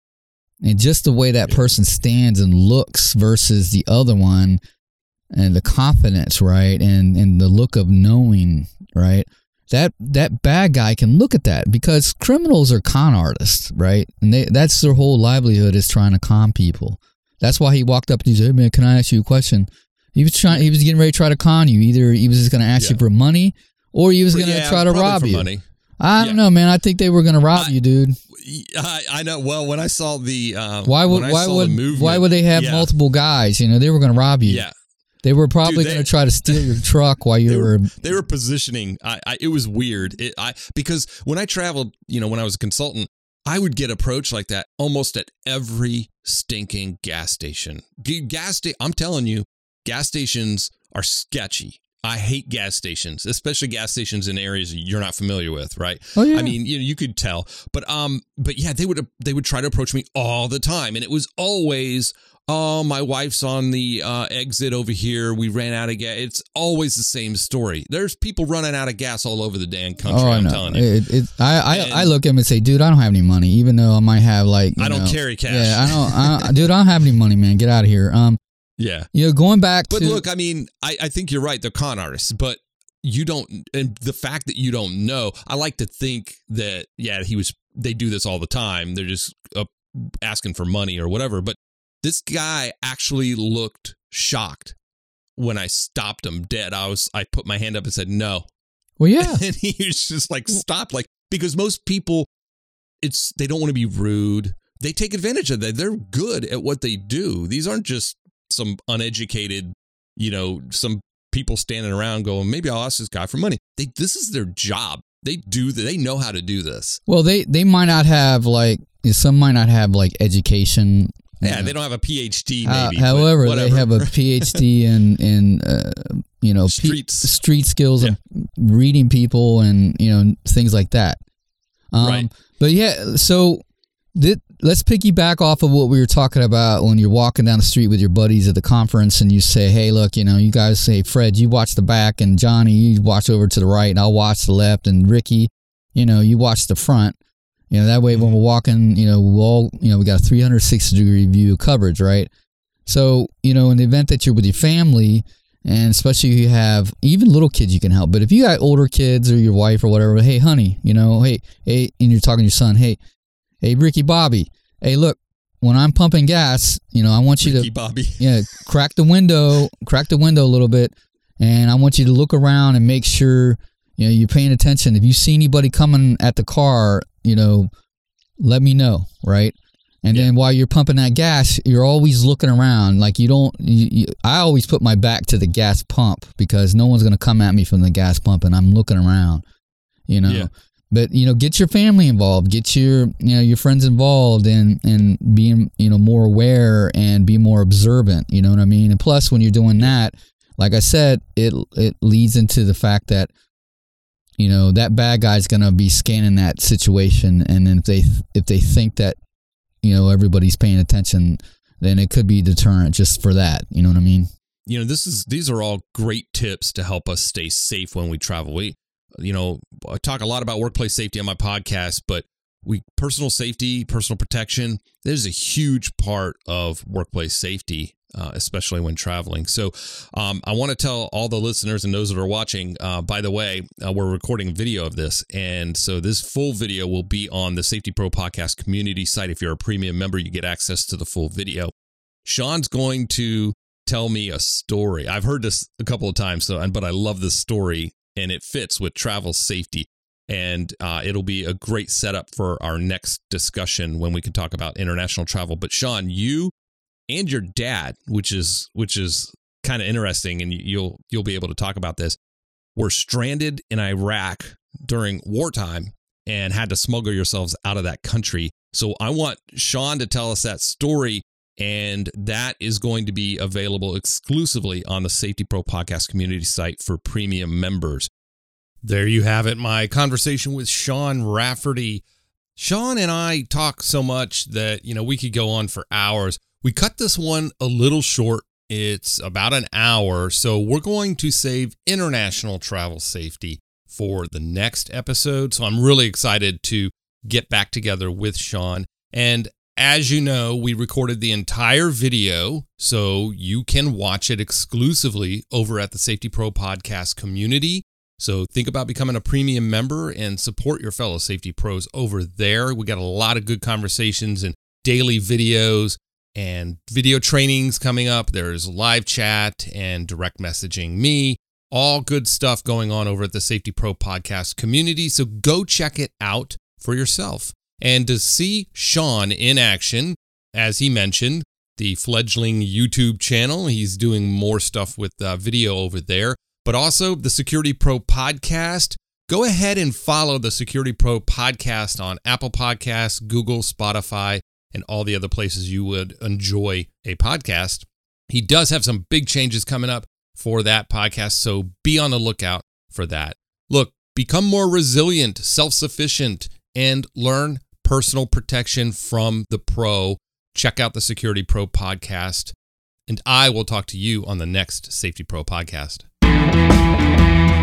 And just the way that person stands and looks versus the other one, and the confidence, right? And and the look of knowing, right? That that bad guy can look at that, because criminals are con artists, right? And they, that's their whole livelihood, is trying to con people. That's why he walked up and he said, "Hey man, can I ask you a question?" He was trying. He was getting ready to try to con you. Either he was just going to ask yeah. you for money, or he was going to yeah, try to rob for you. Money. I don't yeah. know, man. I think they were going to rob I, you, dude. I, I know. Well, when I saw the uh, why would why would why would they have yeah. multiple guys? You know, they were going to rob you. Yeah. They were probably going to try to steal your truck while you they were, were. They were positioning. I, I it was weird. It, I because when I traveled, you know, when I was a consultant, I would get approached like that almost at every stinking gas station. Gas sta- I'm telling you, gas stations are sketchy. I hate gas stations, especially gas stations in areas you're not familiar with, right? Oh, yeah. I mean, you know, you could tell, but um, but yeah, they would they would try to approach me all the time, and it was always, oh, my wife's on the uh, exit over here. We ran out of gas. It's always the same story. There's people running out of gas all over the damn country. Oh, I'm no. telling you. It, it, I I, I look at him and say, dude, I don't have any money, even though I might have like. You I don't know, carry cash. Yeah, I don't, I, dude. I don't have any money, man. Get out of here. Um, yeah. You know, going back. But to, look, I mean, I, I think you're right. They're con artists, but you don't, and the fact that you don't know, I like to think that, yeah, he was, they do this all the time. They're just uh, asking for money or whatever. But this guy actually looked shocked when I stopped him dead. I was, I put my hand up and said, no. Well, yeah. And he was just like, stop. Like, because most people, it's, they don't want to be rude. They take advantage of that. They're good at what they do. These aren't just some uneducated, you know, some people standing around going, maybe I'll ask this guy for money. They, this is their job. They do, they know how to do this. Well, they, they might not have like, some might not have like education. Yeah, know. They don't have a P H D maybe. Uh, however, they have a P H D in, in uh, you know, Streets. P- street skills yeah. and reading people and, you know, things like that. Um, right. But yeah, so th- let's piggyback off of what we were talking about when you're walking down the street with your buddies at the conference and you say, hey, look, you know, you guys say, Fred, you watch the back, and Johnny, you watch over to the right, and I'll watch the left, and Ricky, you know, you watch the front. You know, that way when we're walking, you know, we all, you know, we got a three sixty degree view of coverage, right? So, you know, in the event that you're with your family, and especially if you have even little kids, you can help. But if you got older kids or your wife or whatever, hey, honey, you know, hey, hey, and you're talking to your son, hey, hey, Ricky Bobby, hey, look, when I'm pumping gas, you know, I want you Ricky to, Bobby. yeah, crack the window, crack the window a little bit, and I want you to look around and make sure, you know, you're paying attention. If you see anybody coming at the car, you know, let me know, right? And yeah. then while you're pumping that gas, you're always looking around. Like you don't, you, you, I always put my back to the gas pump because no one's going to come at me from the gas pump, and I'm looking around, you know. Yeah. But, you know, get your family involved, get your, you know, your friends involved, and, and being, you know, more aware and be more observant, you know what I mean? And plus, when you're doing that, like I said, it it leads into the fact that, you know, that bad guy's going to be scanning that situation, and then if they if they think that, you know, everybody's paying attention, then it could be deterrent just for that. You know what I mean? You know, this is these are all great tips to help us stay safe when we travel. We, you know, I talk a lot about workplace safety on my podcast, but we personal safety, personal protection, there's a huge part of workplace safety. Uh, especially when traveling. So um, I want to tell all the listeners and those that are watching, uh, by the way, uh, we're recording video of this. And so this full video will be on the Safety Pro Podcast community site. If you're a premium member, you get access to the full video. Sean's going to tell me a story. I've heard this a couple of times, so but I love this story, and it fits with travel safety. And uh, it'll be a great setup for our next discussion when we can talk about international travel. But Sean, you and your dad, which is which is kind of interesting, and you'll you'll be able to talk about this. Were stranded in Iraq during wartime and had to smuggle yourselves out of that country. So I want Sean to tell us that story, and that is going to be available exclusively on the Safety Pro Podcast community site for premium members. There you have it, my conversation with Sean Rafferty. Sean and I talk so much that, you know, we could go on for hours. We cut this one a little short. It's about an hour, so we're going to save international travel safety for the next episode. So I'm really excited to get back together with Sean. And as you know, we recorded the entire video, so you can watch it exclusively over at the Safety Pro Podcast community. So think about becoming a premium member and support your fellow safety pros over there. We got a lot of good conversations and daily videos and video trainings coming up. There's live chat and direct messaging me. All good stuff going on over at the Safety Pro Podcast community. So go check it out for yourself. And to see Sean in action, as he mentioned, the fledgling YouTube channel, he's doing more stuff with uh, video over there. But also the Security Pro Podcast. Go ahead and follow the Security Pro Podcast on Apple Podcasts, Google, Spotify, and all the other places you would enjoy a podcast. He does have some big changes coming up for that podcast, so be on the lookout for that. Look, become more resilient, self-sufficient, and learn personal protection from the pro. Check out the Security Pro Podcast, and I will talk to you on the next Safety Pro Podcast.